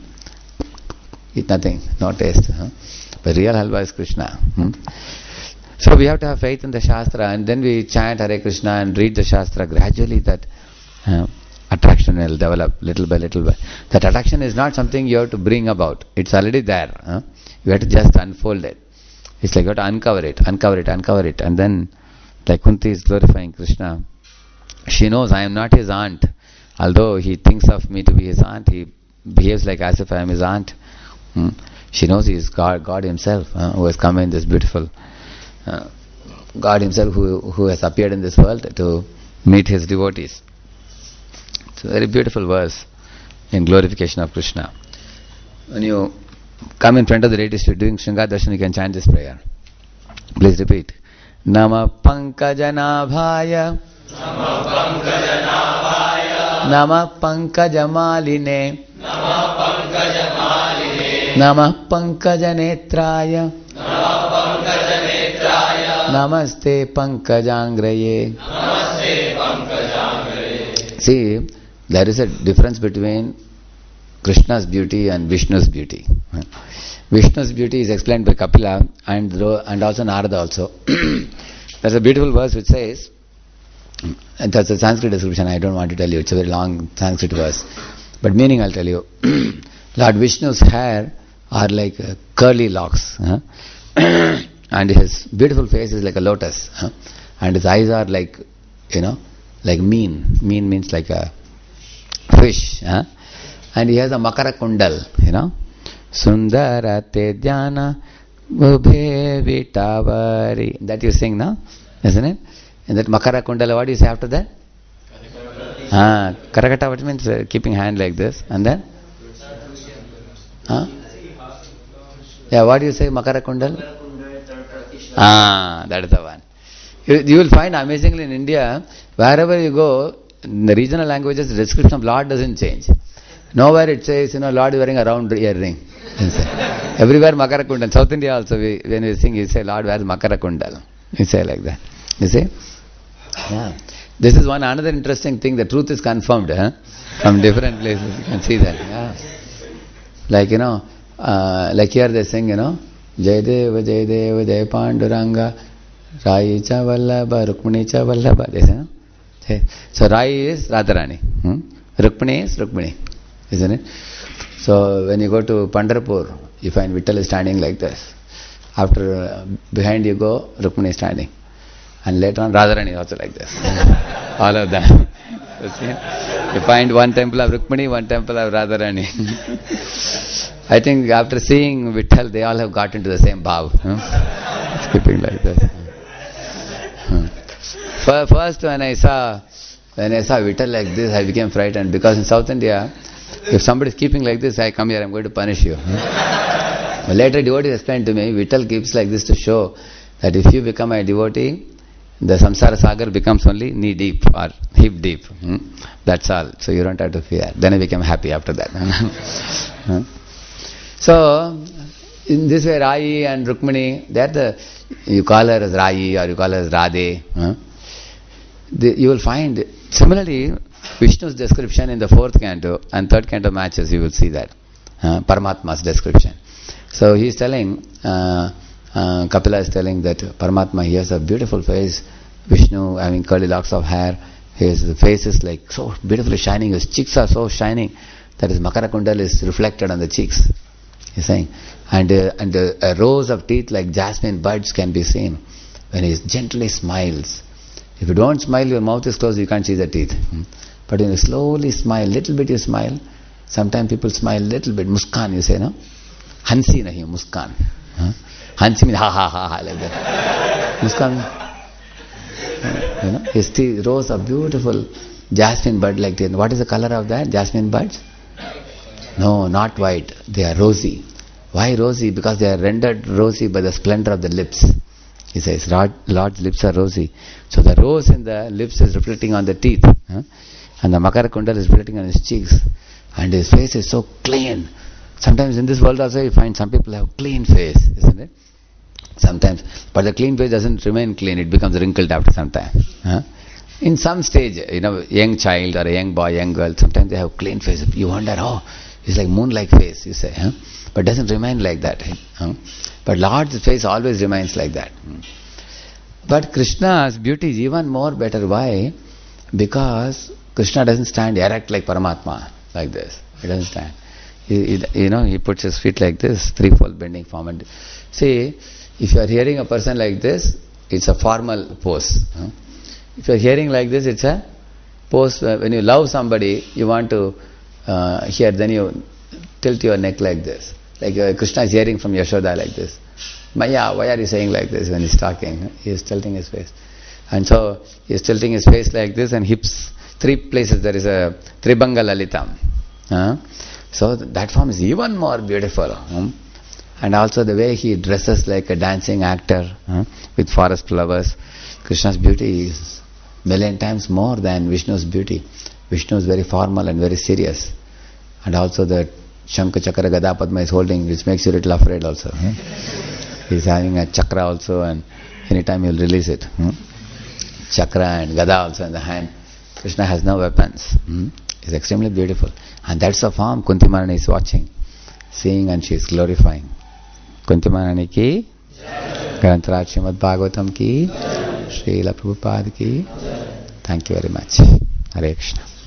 Eat nothing, no taste. Huh? But real halwa is Krishna. Hmm? So we have to have faith in the Shastra, and then we chant Hare Krishna and read the Shastra. Gradually that uh, attraction will develop little by little by. That attraction is not something you have to bring about. It's already there. Huh? You have to just unfold it. It's like you have to uncover it, uncover it, uncover it. And then, like Kunti is glorifying Krishna. She knows I am not his aunt. Although he thinks of me to be his aunt, he behaves like as if I am his aunt. Hmm? She knows he is God, God himself, uh, who has come in this beautiful uh, God himself who, who has appeared in this world to meet his devotees. It's a very beautiful verse in glorification of Krishna. When you come in front of the deities, you're doing Shringar Darshan, you can chant this prayer. Please repeat. Nama Pankajanabhaya Nama Pankajanabhaya Nama Pankajamaline Nama Pankajamaline Nama Pankajanetraya Nama Pankajanetraya Namaste Pankajangraye Namaste Pankajangraye. See, there is a difference between Krishna's beauty and Vishnu's beauty. Vishnu's beauty is explained by Kapila and and also Narada also. There's a beautiful verse which says, and that's a Sanskrit description, I don't want to tell you, it's a very long Sanskrit verse. But meaning I'll tell you. Lord Vishnu's hair are like uh, curly locks. Huh? And his beautiful face is like a lotus. Huh? And his eyes are like, you know, like mean. Mean means like a fish. Huh? And he has a Makara Kundal, you know. Sundara te dhyana ubhe vitavari. That you sing now, isn't it? And that Makara Kundala, what do you say after that? Ah, Karakata, what means uh, keeping hand like this. And then? Huh? Yeah, what do you say, Makara Kundal? Ah, that is the one. You, you will find amazingly in India, wherever you go, in the regional languages, the description of Lord doesn't change. Nowhere it says, you know, Lord is wearing a round earring. Everywhere Makara Kundal. South India also, we, when we sing, you say, Lord wears Makara Kundal. You say like that. You see? Yeah. This is one another interesting thing. The truth is confirmed, huh? From different places. You can see that. Yeah. Like, you know, uh, like here they sing, you know, Jayadeva, Jayadeva, Jay Panduranga, Rai cha Vallabha, Rukmini cha Vallabha. They say, no? So Rai is Radharani. Hmm? Rukmini is Rukmini. Isn't it? So when you go to Pandharpur, you find Vittal is standing like this. After, uh, behind you go, Rukmini is standing. And later on, Radharani is also like this. All of them. You find one temple of Rukmini, one temple of Radharani. I think after seeing Vittal, they all have got into the same bhav. Huh? Skipping like this. Huh. First, when I saw when I saw Vittal like this, I became frightened, because in South India, if somebody is keeping like this, I come here, I'm going to punish you. Hmm? Later, devotee explained to me, Vittal keeps like this to show that if you become a devotee, the samsara sagar becomes only knee deep or hip deep. Hmm? That's all. So you don't have to fear. Then I became happy after that. Huh? So, in this way, Rai and Rukmini, they are the, you call her as Rai or you call her as Radhe. Huh? The, you will find, similarly, Vishnu's description in the fourth canto and third canto matches, you will see that. Uh, Paramatma's description. So he is telling, uh, uh, Kapila is telling that Paramatma, he has a beautiful face. Vishnu having curly locks of hair. His face is like so beautifully shining. His cheeks are so shining that his Makara Kundal is reflected on the cheeks. He's saying. And, uh, and uh, a rows of teeth like jasmine buds can be seen when he gently smiles. If you don't smile, your mouth is closed, you can't see the teeth. Hmm? But when you slowly smile, little bit you smile. Sometimes people smile little bit. Muskan, you say, no? Hansi nahi, muskan. Huh? Hansi means ha ha ha ha, like that. Muskan, you know, his teeth, rows of beautiful jasmine bud like that. What is the color of that? Jasmine buds? No, not white. They are rosy. Why rosy? Because they are rendered rosy by the splendor of the lips. He says, Lord, Lord's lips are rosy. So the rose in the lips is reflecting on the teeth. Huh? And the Makara Kundal is reflecting on his cheeks. And his face is so clean. Sometimes in this world also you find some people have clean face, isn't it? Sometimes. But the clean face doesn't remain clean. It becomes wrinkled after some time. Huh? In some stage, you know, young child or a young boy, young girl, sometimes they have clean face. You wonder, oh, it's like moon-like face, you say. Huh? But it doesn't remain like that. Huh? But Lord's face always remains like that. But Krishna's beauty is even more better. Why? Because Krishna doesn't stand erect like Paramatma, like this. He doesn't stand. He, he, you know, he puts his feet like this, threefold bending form. And see, if you are hearing a person like this, it's a formal pose. Huh? If you are hearing like this, it's a pose. When you love somebody, you want to uh, hear, then you tilt your neck like this. Like uh, Krishna is hearing from Yashoda like this. Maya, why are you saying like this when he's talking? He is tilting his face. And so, he is tilting his face like this, and hips, three places there is a Tribanga Lalitam. Huh? So, that form is even more beautiful. Hmm? And also the way he dresses like a dancing actor, huh? With forest flowers. Krishna's beauty is million times more than Vishnu's beauty. Vishnu is very formal and very serious. And also the Shankha Chakra Gada Padma is holding, which makes you a little afraid also. Hmm? He's having a chakra also, and anytime he'll release it. Hmm? Chakra and Gada also in the hand. Krishna has no weapons. Hmm? He's extremely beautiful. And that's the form Kunti Maharani is watching, seeing, and she is glorifying. Kunti Maharani ki, Grantaraj Srimad Bhagavatam ki, Srila Prabhupada ki. Thank you very much. Hare Krishna.